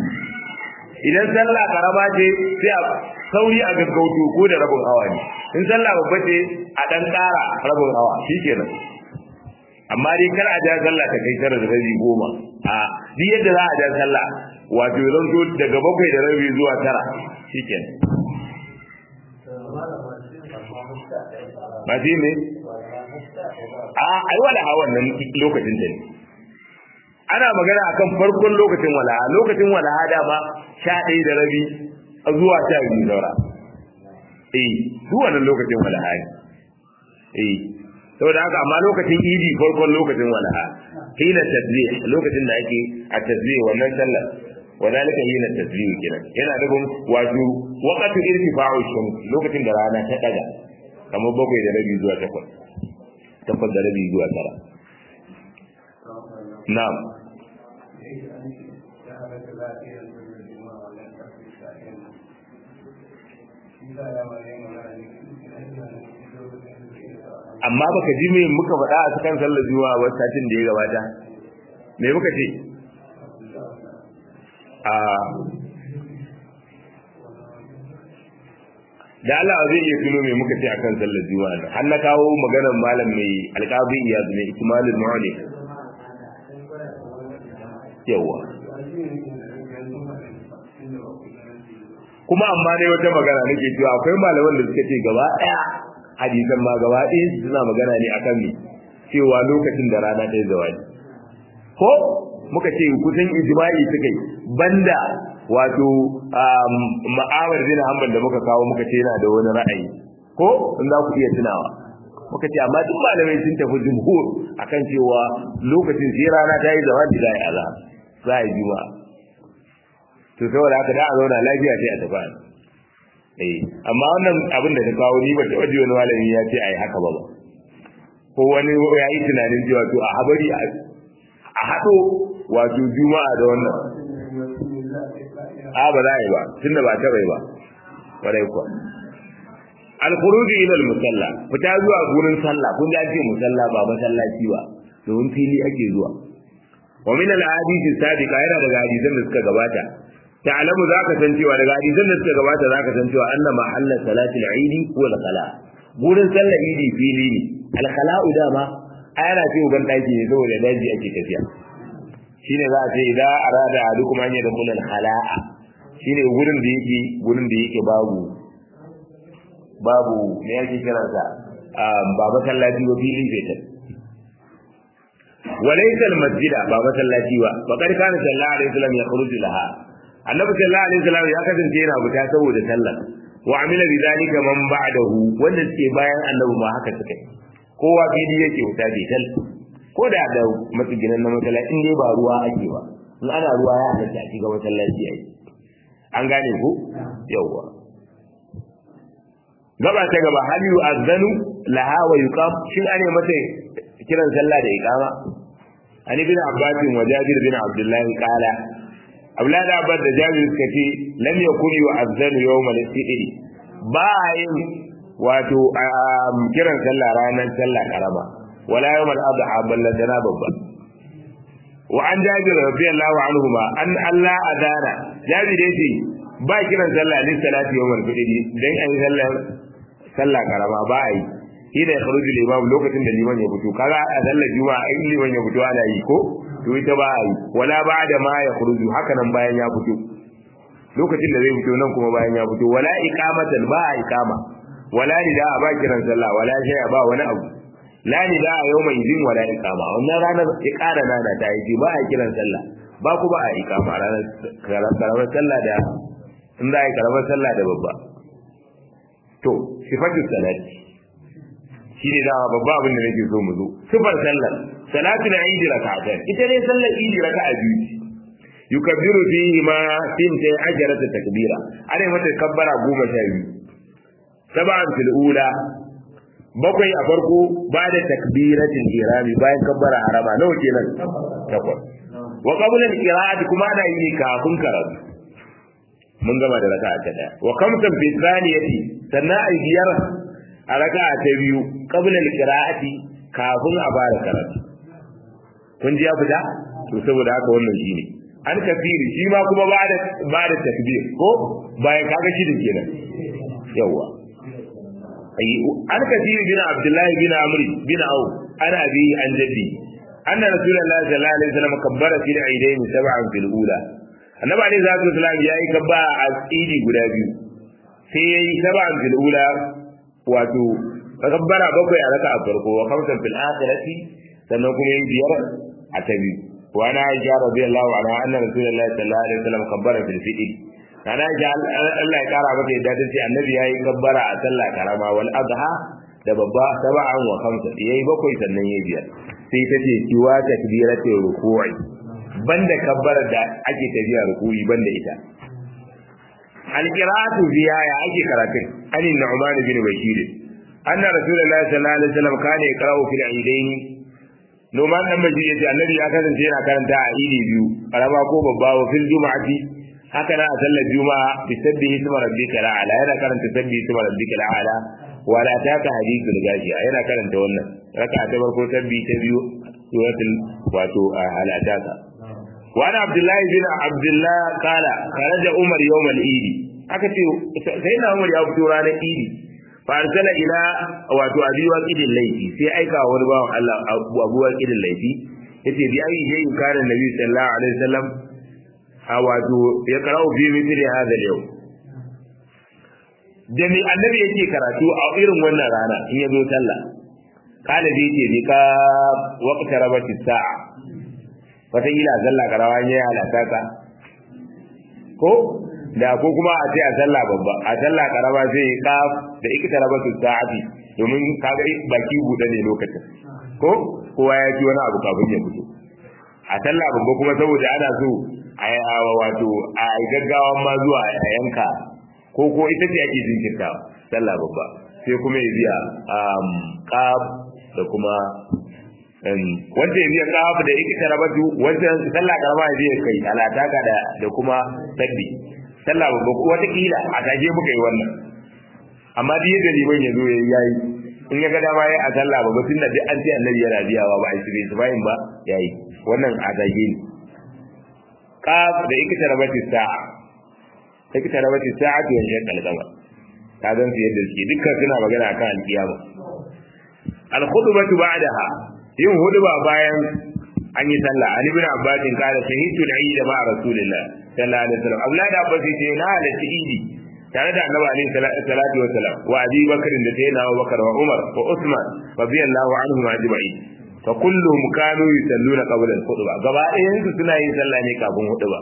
Speaker 1: idan sallah karama ce sai a sauri a gaggauto ko da rabin awa ne in sallah babba ce a dan ƙara rabin awa shikenan amma dai kar a ja sallah ta kai 9:30 10 a duk yadda za a ja sallah wato zanto daga 7:30 zuwa 9 shikenan ba shi ne ai wala hawan nan lokacin da ne ana magana akan farkon lokacin walaha dama 11:30 zuwa 12 saura duk wannan lokacin walaha ne saboda haka amma lokacin idi farkon lokacin walaha hina tasbih lokacin da ake a tasbih wannan sallar wadalika hina tasbih kenan yana nufin wato waqtu irtifa'u shams lokacin da rana ta daga kamar 7:30 zuwa 8 8:30 zuwa 9 na'am amma baka ji me muka faɗa a cikin sallar juma'a a satin da ya gabata me muka ce da Allah zai iya tuno me muka ce akan sallar juma'a har na kawo maganar malam mai alƙabi ya zune ikmalul mu'allim yawa kuma amma ne wata magana nake cewa akwai malaman da suka ce gaba daya hadisan ma gaba daya suna magana ne akan me cewa lokacin da rana ta yi zawali ko muka ce kusan ijma'i suka yi banda wato ma'amar bin hanbal da muka kawo muka ce yana da wani ra'ayi ko in za ku iya tunawa muka ce amma duk malamai sun tafi jumhur akan cewa lokacin sai rana ta yi zawadi da ya za a yi juma'a to saboda haka da a zauna lafiya sai a tafi amma wannan abin da ta kawo ni ba ta waje wani malami ya ce a yi haka ba ko wani ya yi tunanin cewa to a habari a haɗo wato juma'a da wannan ba za a yi ba tunda ba ta bai ba kwarai kuwa al-khuruj ila al-musalla fita zuwa gurin sallah kun ga ce musalla ba masallaci ba domin fili ake zuwa wa min al-ahadith as-sabiqa yana daga hadisan da suka gabata ta'lamu zaka san cewa daga hadisan da suka gabata zaka san cewa anna mahalla salati al-eid huwa al-khala gurin sallar idi fili ne al-khala'u dama ayana ce uban daki ne saboda daji ake tafiya shine za a ce idan arada alukum an yadkhul al-khala'a shine gurin da yake babu me yake kiransa ba masallaci ba filin fetur walaysa al-masjida ba masallaci ba faqad kana sallallahu alaihi wasallam yakhruju laha annabi sallallahu alaihi wasallam ya kasance yana fita saboda sallah wa amila bidalika man ba'dahu wanda suke bayan annabi ma haka suka yi kowa fili yake fita fetur ko da matsuginan na masallaci in dai ba ruwa ake ba in ana ruwa ya halatta a cikin masallaci ai an gane ku yawwa gaba ta gaba hal yu'azzanu laha wa yuqam shin ane mata kiran sallah da iqama ani bin abbas wa jabir bin abdullah qala aulada abbas da jabir suka ce lam yakun yu'azzanu yawm al-fitr ba yin wato kiran sallah ranar sallah karama wala yawm al-adha balladana babba wa an jabir radiyallahu anhuma an Allah adana jabir yace ba kiran sallah ne salati yawmal fitr dan an sallah karama ba ai ida khuruj al-imam lokacin da liman ya fito kaga a sallar juma'a ai liman ya fito ana yi ko to ita ba ai wala ba'da ma ya khuruju haka nan bayan ya fito lokacin da zai fito nan kuma bayan ya fito wala iqamatan ba iqama wala nida ba kiran sallah wala shay ba wani abu la nida yawma idin wala iqama wannan ranar iqara nana ta yi ba a kiran sallah ba ku ba a iqama ranar karamar sallah da in za a yi karamar sallah da babba to sifatu salati shi ne dama babba abin da nake so mu zo sifar sallar salatu na idi raka'atan ita ne sallar idi raka'a biyu yukabbiru fihi ma sinta ajrata takbira ana mata kabbara 12 sab'an fil ula bakwai a farko ba da takbiratul ihrami bayan kabbara harama nawa kenan takwas wa qabla al-qira'ati kuma ana yi kafin karatu mun gama da raka'a ta daya wa kamsan fi thaniyati sannan ai biyar a raka'a ta biyu qabla al-qira'ati kafin a fara karatu kun ji ya fita to saboda haka wannan shine an kafiri shi ma kuma ba da takbir ko bayan kaga shi din kenan yawa ai an kafiri bin abdullahi bin amr bin au ana bi an jaddi anna rasulullahi sallallahu alaihi wasallam kabbara fil aidain sab'an fil ula annabi alaihi salatu wasallam yayi kabba a idi guda biyu sai yayi sab'an fil ula wato kabbara bakwai a raka'a farko wa khamsan fil akhirati sannan kuma yayi biyar a ta biyu wa ana aisha radiyallahu anha anna rasulullahi sallallahu alaihi wasallam kabbara fil fitr ana aisha Allah ya kara mata yadda tace annabi yayi kabbara a sallah karama wal adha da babba sab'an wa khamsan yayi bakwai sannan yayi biyar sai tace kiwa takbiratu ruku'i banda kabbara da ake tafiya ruku'i banda ita al-qira'atu biya ya ake karatun ani nu'man bin bashir anna rasulullahi sallallahu alaihi wasallam kana yaqra'u fil aidain nu'man dan bashir yace annabi ya kasance yana karanta a idi biyu karama ko babba wa fil juma'ati haka na a sallar juma'a bi sabbihi isma rabbika la'ala yana karanta sabbihi isma rabbika la'ala wa la taka hadithul gashiya yana karanta wannan raka'a ta farko sabbi ta biyu suratul wato al-ataka وأنا عبد الله بن عبد الله قال خرج عمر يوم العيد أكتي سيدنا عمر يوم رانا العيد فأرسل إلى واتو أبي واقد الليثي في أيكا وربا الله أبو واقد الليثي يتي بأي شيء كان النبي صلى الله عليه وسلم واتو يقرأ في مثل هذا اليوم jami annabi yake karatu a irin wannan rana in yazo sallah kala bi yake bi ka waqta rabati sa'a wata ila sallah karawa ne halata ka ko da ko kuma a ce a sallah babba a sallah karama sai kaf da iktarabatu sa'ati domin kaga baki buɗe ne lokacin ko kowa ya ji wani abu kafin ya fito a sallah babba kuma saboda ana so a wato a gaggawa ma zuwa a yanka ko ita ce ake jinkirta sallah babba sai kuma ya biya kaf da kuma wanda ya biya kaf da iktarabatu wanda sallah karama ya biya kai alataka da kuma sabbi sallah babba ko wata kila a tage muka yi wannan amma duk yadda liman ya zo yayi in ya ga dama yayi a sallah babba tunda duk an ce annabi yana biyawa ba a shirye su bayin ba yayi wannan a tage ne qaf da iktarabati sa'a iktarabati sa'atu wa shaqqa al-qamar ka gan su yadda suke dukkan suna magana akan al-qiyama al-khutbatu ba'daha yin huduba bayan an yi sallah ali ibn abbas kala shahidu al-eid ma rasulillah sallallahu alaihi wasallam abdullahi da abbas ce na halarci idi tare da annabi alaihi salatu wasallam wa abi bakr da sayyidina abubakar wa umar wa usman radiyallahu anhum ajma'in fa kulluhum kanu yusalluna qabla al-khutbah gaba ɗayan su suna yin sallah ne kafin huduba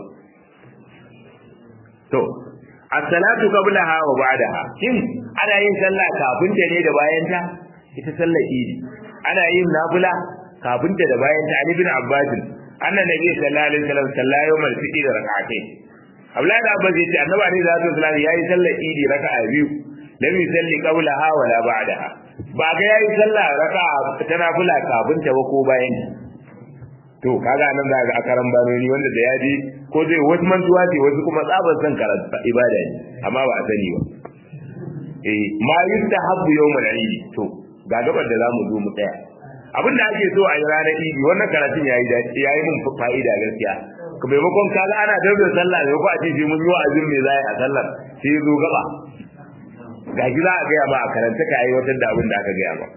Speaker 1: to as-salatu qablaha wa ba'daha kin ana yin sallah kafin ta ne da bayan ta ita sallar idi ana yin nafila kafin ta da bayan ta ali ibn abbas annabi sallallahu alaihi wasallam sallayo yawmal fitr rak'atayn Abdullahi da Abbas yace annabi alaihi salatu wasallam yayi sallar idi raka'a biyu lam yusalli qablaha wala ba'daha ba ga yayi sallah raka'a ta nafila kafin ta ko bayan to kaga nan da ga akaran banoni wanda da yaji ko zai wasu mantuwa ce wasu kuma tsabar san karanta ibada ne amma ba a sani ba ma yustahabbu yawmal idi to ga gabar da zamu zo mu tsaya abin da ake so a yi ranar idi wannan karatun yayi mun fa'ida gaskiya ka maimakon kaga ana dabda sallah ne ko a ce mun yi wa'azin me zai a sallar sai zo gaba ga ji za a ga ma a karanta ka aiwatar da abin da aka ga ma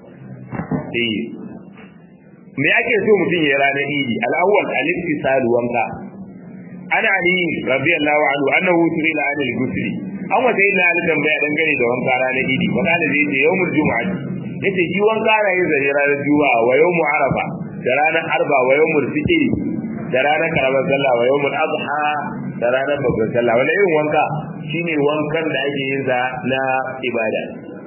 Speaker 1: me ake so mutum ya ranar idi al-awwal al-ittisal wanka ana ali radiyallahu anhu annahu turila anil gusli an wata ina da tambaya dangane da wanka ranar idi fa kana zai ce yawmul jumu'ah yace shi wanka ranar zare ranar juma'a wa yawmu arafa da ranar arba wa yawmul fitr da ranar karamar sallah wa yawmul adha da ranar babbar sallah wani irin wanka shine wankan da ake yin sa na ibada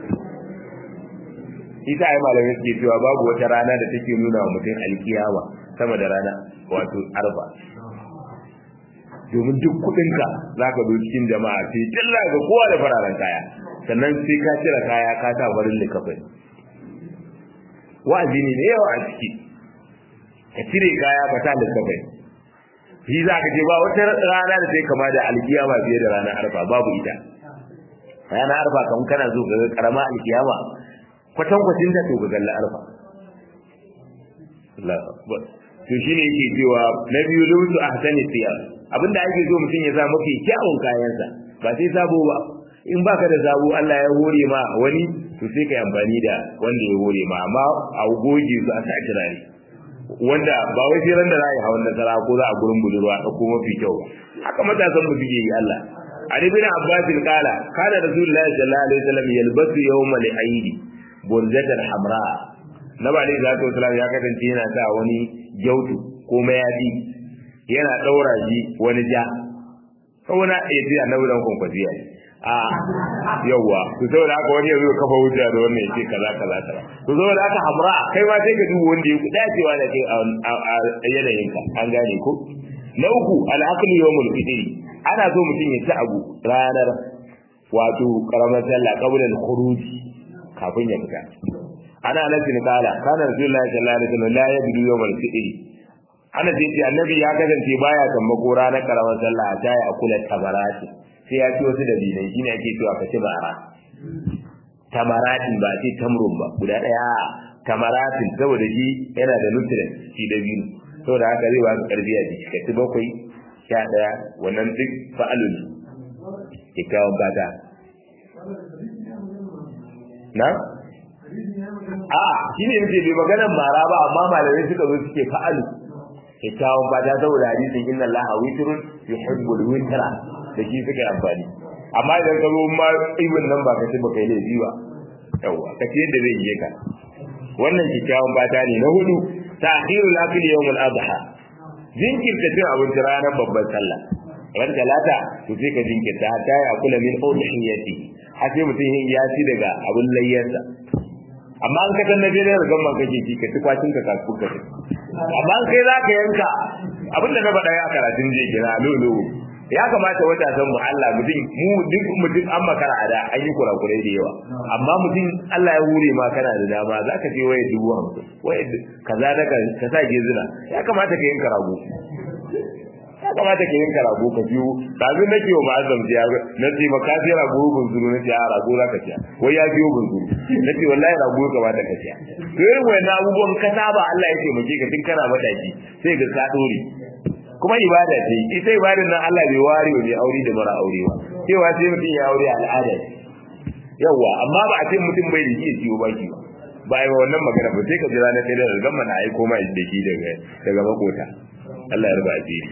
Speaker 1: ita ai malamai suke cewa babu wata rana da take nuna wa mutum alkiyama sama da rana wato arba domin duk kudinka zaka zo cikin jama'a sai killa ga kowa da fararen kaya sannan sai ka cire kaya ka ta farin likafin wa'azi ne yawa a ciki ka cire kaya ka ta likafin shi za ka ce ba wata rana da sai kama da alkiyama fiye da ranar arfa babu ita ranar arfa kan kana zo ga karama alkiyama kwatankwacin da to ga galla arfa Allahu akbar to shine yake cewa na biyu lutu ahsani siyar abinda ake so mutum ya sa mafi kyawun kayansa ba sai sabo ba in baka da sabo Allah ya hore ma wani to sai kai amfani da wanda ya hore ma amma a goge su a sa turare wanda ba wai sai ran da zai hawan nasara ko za a gurin budurwa ko kuma mafi kyau ba haka matasan mu suke yi Allah Ali bin Abbas kala kana Rasulullahi sallallahu alaihi wasallam yalbasu yawmal eid burjatan hamra Nabi alaihi salatu wasallam ya kasance yana sa wani gyautu ko mayafi yana daura shi wani ja kauna ya ji annabi dan konkwasiya a yawa to saboda haka wani yazo kafa wuta da wannan yake kaza kaza kaza to saboda haka hamra kai ma sai ka duba wanda yake dacewa da kai a yanayin ka an gane ko na uku al-aqli yawmul fitr ana so mutum ya ci abu ranar wato karamar sallah qabla al-khuruj kafin ya fita ana nasin kala kana rasulullahi sallallahu alaihi wasallam la yabdu yawmul fitr ana ce annabi ya kasance baya tambako ranar karamar sallah ta ya akula tabarati sai ya ci wasu dabilai shine ake cewa kace bara tamaratin ba sai tamrun ba guda daya tamaratin saboda shi yana da nutrient shi dabino saboda haka zai ba ka karfi a jiki kace bakwai 11 wannan duk fa'alun kikkiawan bata na shine yake bai maganar mara ba amma malamai suka zo suke fa'alu kikkiawan bata saboda hadisin inna allaha witrun yuhibbul witra da shi suke amfani amma idan ka zo ma ibn nan ba ka ce baka yi laifi ba yawa ka ce yadda zai yi ka wannan kikkiawan bata ne na hudu ta'khirul akli yawmul adha jinkirta cin abinci ranar babban sallah ran talata to sai ka jinkirta hatta ya kula min udhiyati har sai mutum ya ci daga abin layyarsa amma an ka dan nabi ne rigan man kake ci ka ci kwacin ka kasu ka amma an kai zaka yanka abin da na faɗa ya karatun je kira lolo ya kamata wata san mu Allah mutum an makara ada an yi kurakurai da yawa amma mutum Allah ya hure ma kana da dama zaka je waye 50 waye kaza daga ka sa gezina ya kamata ka yanka rago ya kamata ka yanka rago ka biyo kafin nake wa ma'azam ya nace maka sai rago bunzuru nace a rago zaka ci wai ya biyo bunzuru nace wallahi rago kamata ka ci to irin wannan abubuwan ka saba Allah ya taimake ka tun kana mataki sai ga ka dore kuma ibada ce ita ibadar nan Allah bai ware wa mai aure da mara aure ba cewa sai mutum ya aure al'ada yawa amma ba a ce mutum bai da iya ciwo baki ba ai wannan magana ba sai ka jira na sai da gamma na aiko ma da shi daga makota Allah ya ruba shi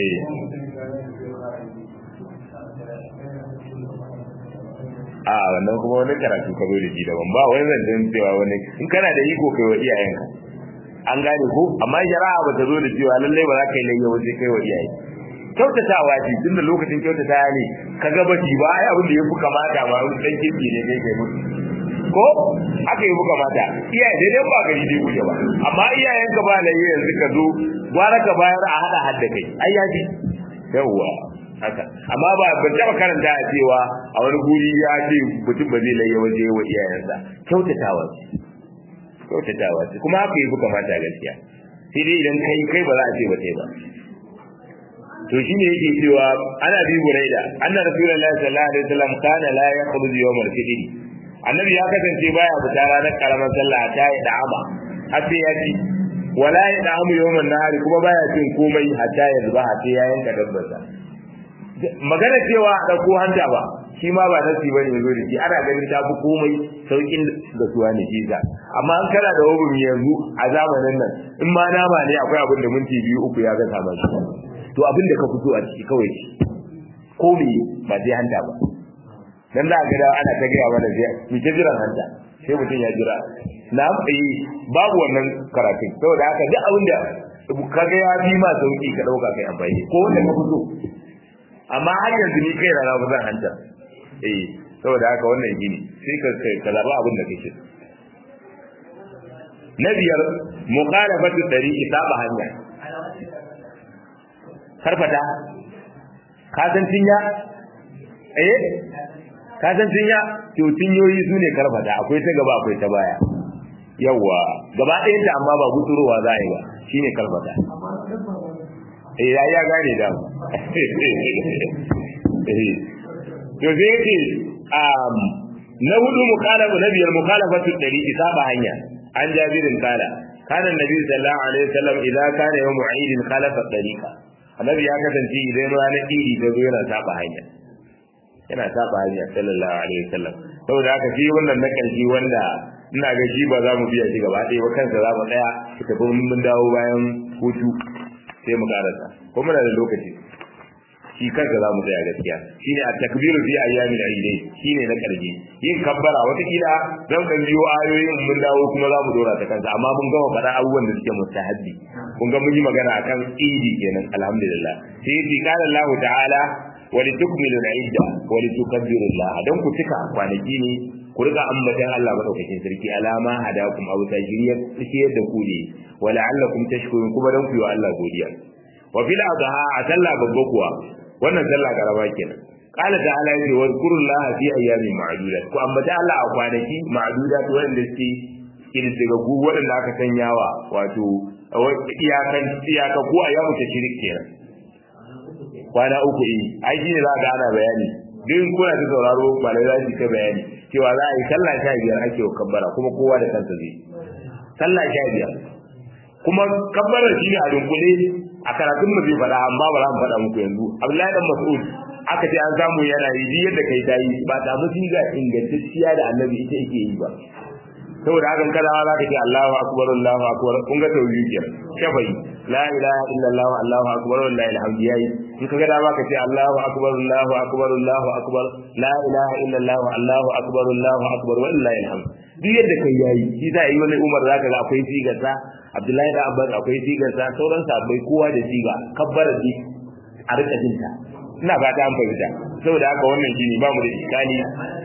Speaker 1: wannan kuma wani karatu ka zo da shi daban ba wani zancen cewa wani in kana da iko kai wa iyayenka an gane ko amma shari'a ba ta zo da cewa lalle ba za ka yi layya waje kai wa iyaye kyautatawa ce tunda lokacin kyautatawa ne ka ga ba ba ai abin da yafi kamata ba wani dan kirki ne kai musu ko aka yi buka mata iyaye dai ba gari dai kuke ba amma iyayen ka ba layya yanzu ka zo gwara ka bayar a hada hadda kai ai yaji yawa haka amma ba ban taba karanta a cewa a wani guri ya ce mutum ba zai layya waje wa iyayensa kyautatawa ce kuma haka yi buka mata gaskiya sai dai idan kai ba za a ce ba sai ba to shine yake cewa ana bi buraida anna rasulullahi sallallahu alaihi wasallam kana la yakhruju yawm al-fitr annabi ya kasance baya fita ranar karamar sallah ta yi da'ama har sai ya ci wala ya da'amu yawm an-nahari kuma baya cin komai hatta ya zuba har sai ya yanka dabbarsa magana cewa da ko hanta ba shi ma ba nasi bane yazo da shi ana ganin ta fi komai saukin da suwa ne kiza amma an kana da wabin yanzu a zamanin nan in ma nama ne akwai abin da minti 2-3 ya ga saman shi to abin da ka fito a ciki kawai ko me ba sai hanta ba dan da ga ana ta ga mana sai mu ta jiran hanta sai mutun ya jira na babu wannan karatun saboda haka duk abin da kaga ya bi ma sauki ka dauka kai amfani ko wanda ka fito amma har yanzu ni kai rana ba zan hanta saboda haka wannan gini sai ka zaba abin da kake na biyar mukhalafatu tariqi saba hanya karfata ka san tinya ka san tinya to tinyoyi sune karfata akwai ta gaba akwai ta baya yawa gaba ɗayan ta amma ba guturowa za a yi ba shine karfata ya gane da to zai ce na hudu mukhalafa na biyar mukhalafatu tariqi saba hanya an jabirin kala kana nabi sallallahu alaihi wasallam idan kana yawm eid khalafa tariqa annabi ya kasance idan ranar idi ta zo yana saba hanya sallallahu alaihi wasallam saboda haka shi wannan na kanji wanda ina ga shi ba za mu biya shi gaba ɗaya ba kansa za mu tsaya ki tafi mun dawo bayan hutu sai mu karasa ko muna da lokaci shi kansa za mu tsaya gaskiya shine at-takbiru fi ayyamin eid shine na karje yin kabbara wata kila dan kan biyo ayoyin mun dawo kuma za mu dora ta kansa amma mun gama faɗa abubuwan da suke mustahabbi kun ga mun yi magana akan idi kenan alhamdulillah sai yi qala Allah ta'ala wa litukmilu al-idda wa litukabbiru Allah dan ku cika kwanaki ne ku riga ambatan Allah madaukakin sarki alama hadakum aw tajriyat tsiyar da ku ne wa la'allakum tashkurun kuma dan ku yi wa Allah godiya wa fil adha atalla babba kuwa wannan sallah garaba kenan qala ta'ala wa zkurullaha fi ayyamin ma'dudat ku ambata Allah a kwanaki ma'dudat wanda suke daga gu wanda aka sanyawa wato iyaka ko ayyamu tashrik kenan kwana uku ai shine za ga ana bayani din kuna da sauraro malai za su ka bayani cewa za a yi sallah 15 ake kabbara kuma kowa da kansa zai sallah 15 kuma kabbara shine a dunkule a karatun mu zai fada amma ba za mu fada muku yanzu Abdullahi dan Mas'ud aka ce an samu yana yi yadda kai tayi ba ta musiga ingantacciya da Annabi ita yake yi ba saboda hakan kada za ka ce Allahu akbar kun ga tauhidi kenan shafai la ilaha illallah Allahu akbar wallahi alhamdu yayi in kaga dama ka ce Allahu akbar Allahu akbar Allahu akbar la ilaha illa Allah Allahu akbar Allahu akbar wallahi alhamd duk yadda kai yayi shi da yi wani Umar zaka ga akwai sigar sa Abdullahi da Abbas akwai sigar sa sauran sahabbai kowa da siga kabbara ji a rika jinta ina ba ta an fahimta saboda haka wannan shine ba mu da iskali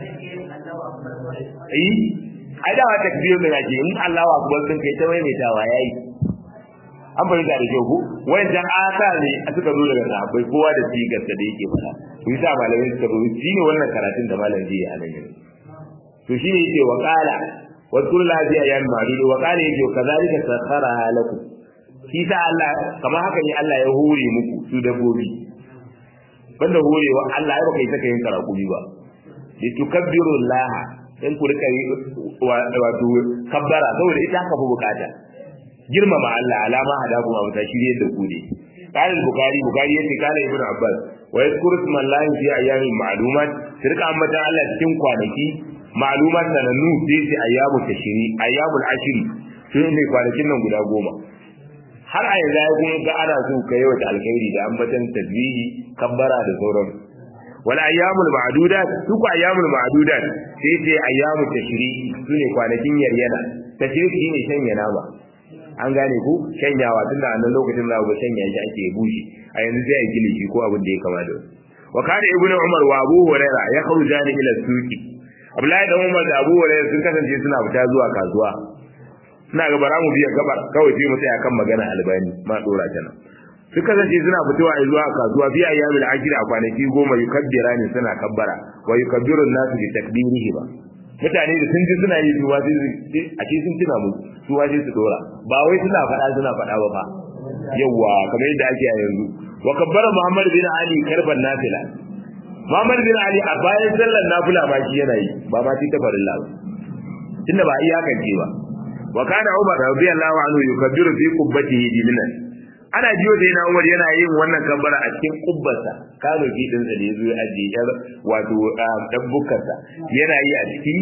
Speaker 1: ai da wata takbir da yake in Allahu akbar sun kai ta maimaitawa yayi an fahimta da kyau ko wayan asa ne suka zo daga sahabbai kowa da sigar sa da yake fara to yasa malamai suka zo shine wannan karatun da malam zai yi a nan to shine yake wa qala wa kullu ladhi ayyan ma'dud wa qala yake kazalika sakhara lakum shi ta Allah kamar haka ne Allah ya hore muku su dabbobi banda horewa Allah ya baka yi saka yin karakumi ba litukabbiru Allah in ku rika wato kabbara saboda ita ka fi bukata girmama Allah alama hadaku ma ta shirye da ku ne qala al-bukhari yace kana ibnu abbas wa yadhkuru ismallahi fi ayyamin ma'lumat shirka amma ta Allah cikin kwanaki ma'lumat sanannu sai ayyamu tashri ayyamul ashri sai ne kwanakin nan guda 10 har a yanzu ya kuma ga ana so kai wata alkhairi da ambatan tasbihi kabbara da sauran wal ayyamul ma'dudat su ku ayyamul ma'dudat sai ce ayyamu tashri sune kwanakin yaryana tashri ne shanya nama an gane ku shanyawa tunda a nan lokacin za ku shanya shi ake bushi a yanzu sai a kilishi ko abin da ya kama da wa kana ibnu umar wa abu hurairah ya kharujani ila suqi abdullahi da umar da abu hurairah sun kasance suna fita zuwa kasuwa suna ga bara mu biya gabar kawai sai mu tsaya kan magana albani ma dora ta nan su kasance suna fitowa zuwa kasuwa fi ayyamil akhir a kwanaki 10 yukabbira ne suna kabbara wa yukabbiru an-nasu bi takbirihi ba mutane da sun ji suna yi zuwa sai a ce sun tuna mu su waje su dora ba wai suna faɗa ba fa yawa kamar yadda ake a yanzu wa kabbara muhammad bin ali karban nafila muhammad bin ali a bayan sallar nafila ma shi yana yi ba ma shi ta farilla ba tunda ba iyakan ce ba wa kana umar radiyallahu anhu yukabbiru fi qubbatihi jimilan ana jiyo da yana umar yana yin wannan kabbara a cikin kubbarsa kano ki din da yazo ya aje yar wato dan bukkarsa yana yi a ciki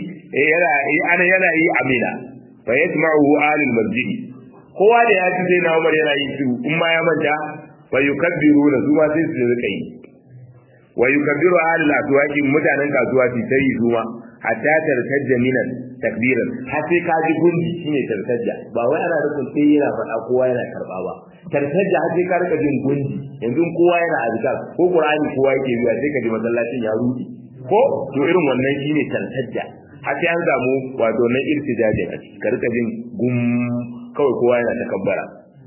Speaker 1: yana yi amina fa yasma'u alul masjid kowa da ya ji sai na umar yana yi su in ma ya manta fa yukabbiru da su ma sai su rika yi wa yukabbiru alul aswaqi mutanen kasuwa su sai su ma hatta tartajja minan takbiran har sai ka ji gundi shine tartajja ba wai ana rukun sai yana faɗa kowa yana karba ba tartajja har sai ka rika jin gundi yanzu kowa yana azkar ko qur'ani kowa yake biya sai ka ji masallacin ya rudi ko to irin wannan shine tartajja har sai an samu wato na irtijaji a ciki ka rika jin gum kawai kowa yana takabbara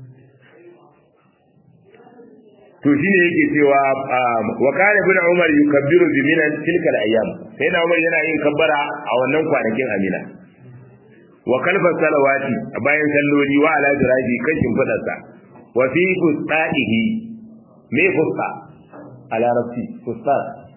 Speaker 1: to shine yake cewa wa kana ibn umar yukabbiru bi minan tilka al-ayyam sai na umar yana yin kabbara a wannan kwanakin amina wa kalfa salawati bayan salloli wa ala jiraji kan shimfidarsa wa fi fustaihi me fusta ala rabbi fusta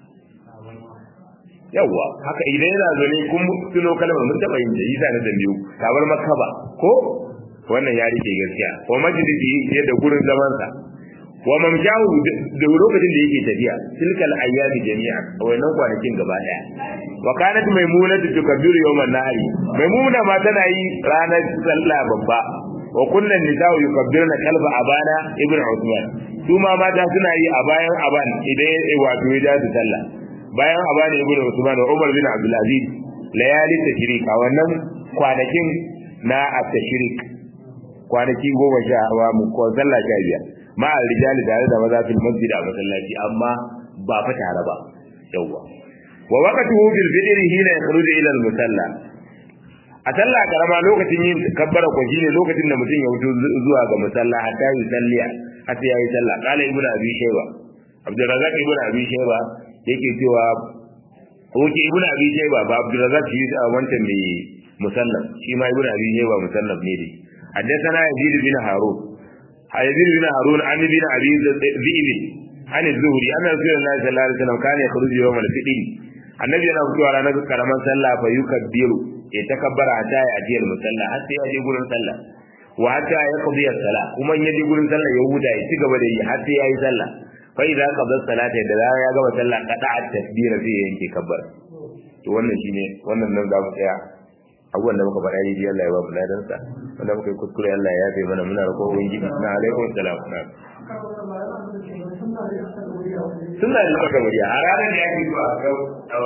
Speaker 1: yawa haka idan yana zane kun tuno kalmar mun taba yin da yasa na dambiyu kabar makaba ko wannan ya rike gaskiya wa majlisi yadda gurin zaman sa wa mamjahu da lokacin da yake tafiya tilkal ayyami jami'a wannan kwanakin gaba daya wa kanat maimuna tukabbiru yawman nahari maimuna ma tana yi ranar sallah babba wa kullun nisa'u yukabbiruna kalba abana ibnu usman su ma mata suna yi a bayan aban idan wato ya da sallah bayan abana ibnu usman wa umar bin abdul aziz layali tashrik a wannan kwanakin na at-tashrik kwanaki 10 wa mu ko sallah 15 ma rijali tare da maza fil masjid a masallaci amma ba fa tare ba yawa wa waqtuhu bil fitr hina yakhruju ila al musalla a sallah karama lokacin yin kabbara ko shine lokacin da mutum ya fito zuwa ga musalla hatta yi salliya hatta yayi sallah qala ibnu abi shayba abdurrazzaq ibnu abi shayba yake cewa oke ibnu abi shayba ba abdurrazzaq shi wancan mai musannaf shi ma ibnu abi shayba musannaf ne dai haddathana yazid bin harun yazid bin harun an bin abi zaid an az-zuhri anna rasulullahi sallallahu alaihi wasallam kana yakhruju yawm al-fitr annabi yana fitowa ranar karaman sallah fa yukabbiru ya takabbara hatta ya ajiyar musalla har sai ya je gurin sallah wa hatta ya qadi as-salah kuma in ya je gurin sallah ya huda ya ci gaba da yi har sai ya yi sallah fa idza qada as-salata da ya gama sallah qada at-takbira sai ya yanke kabbara to wannan shine wannan nan za mu tsaya abubuwan da muka faɗa yi Allah ya ba mu ladan sa wanda muka yi kuskure Allah ya yafe mana muna roƙon ubangiji na alaikum salam sunna da saka muriya a ranar da yake zuwa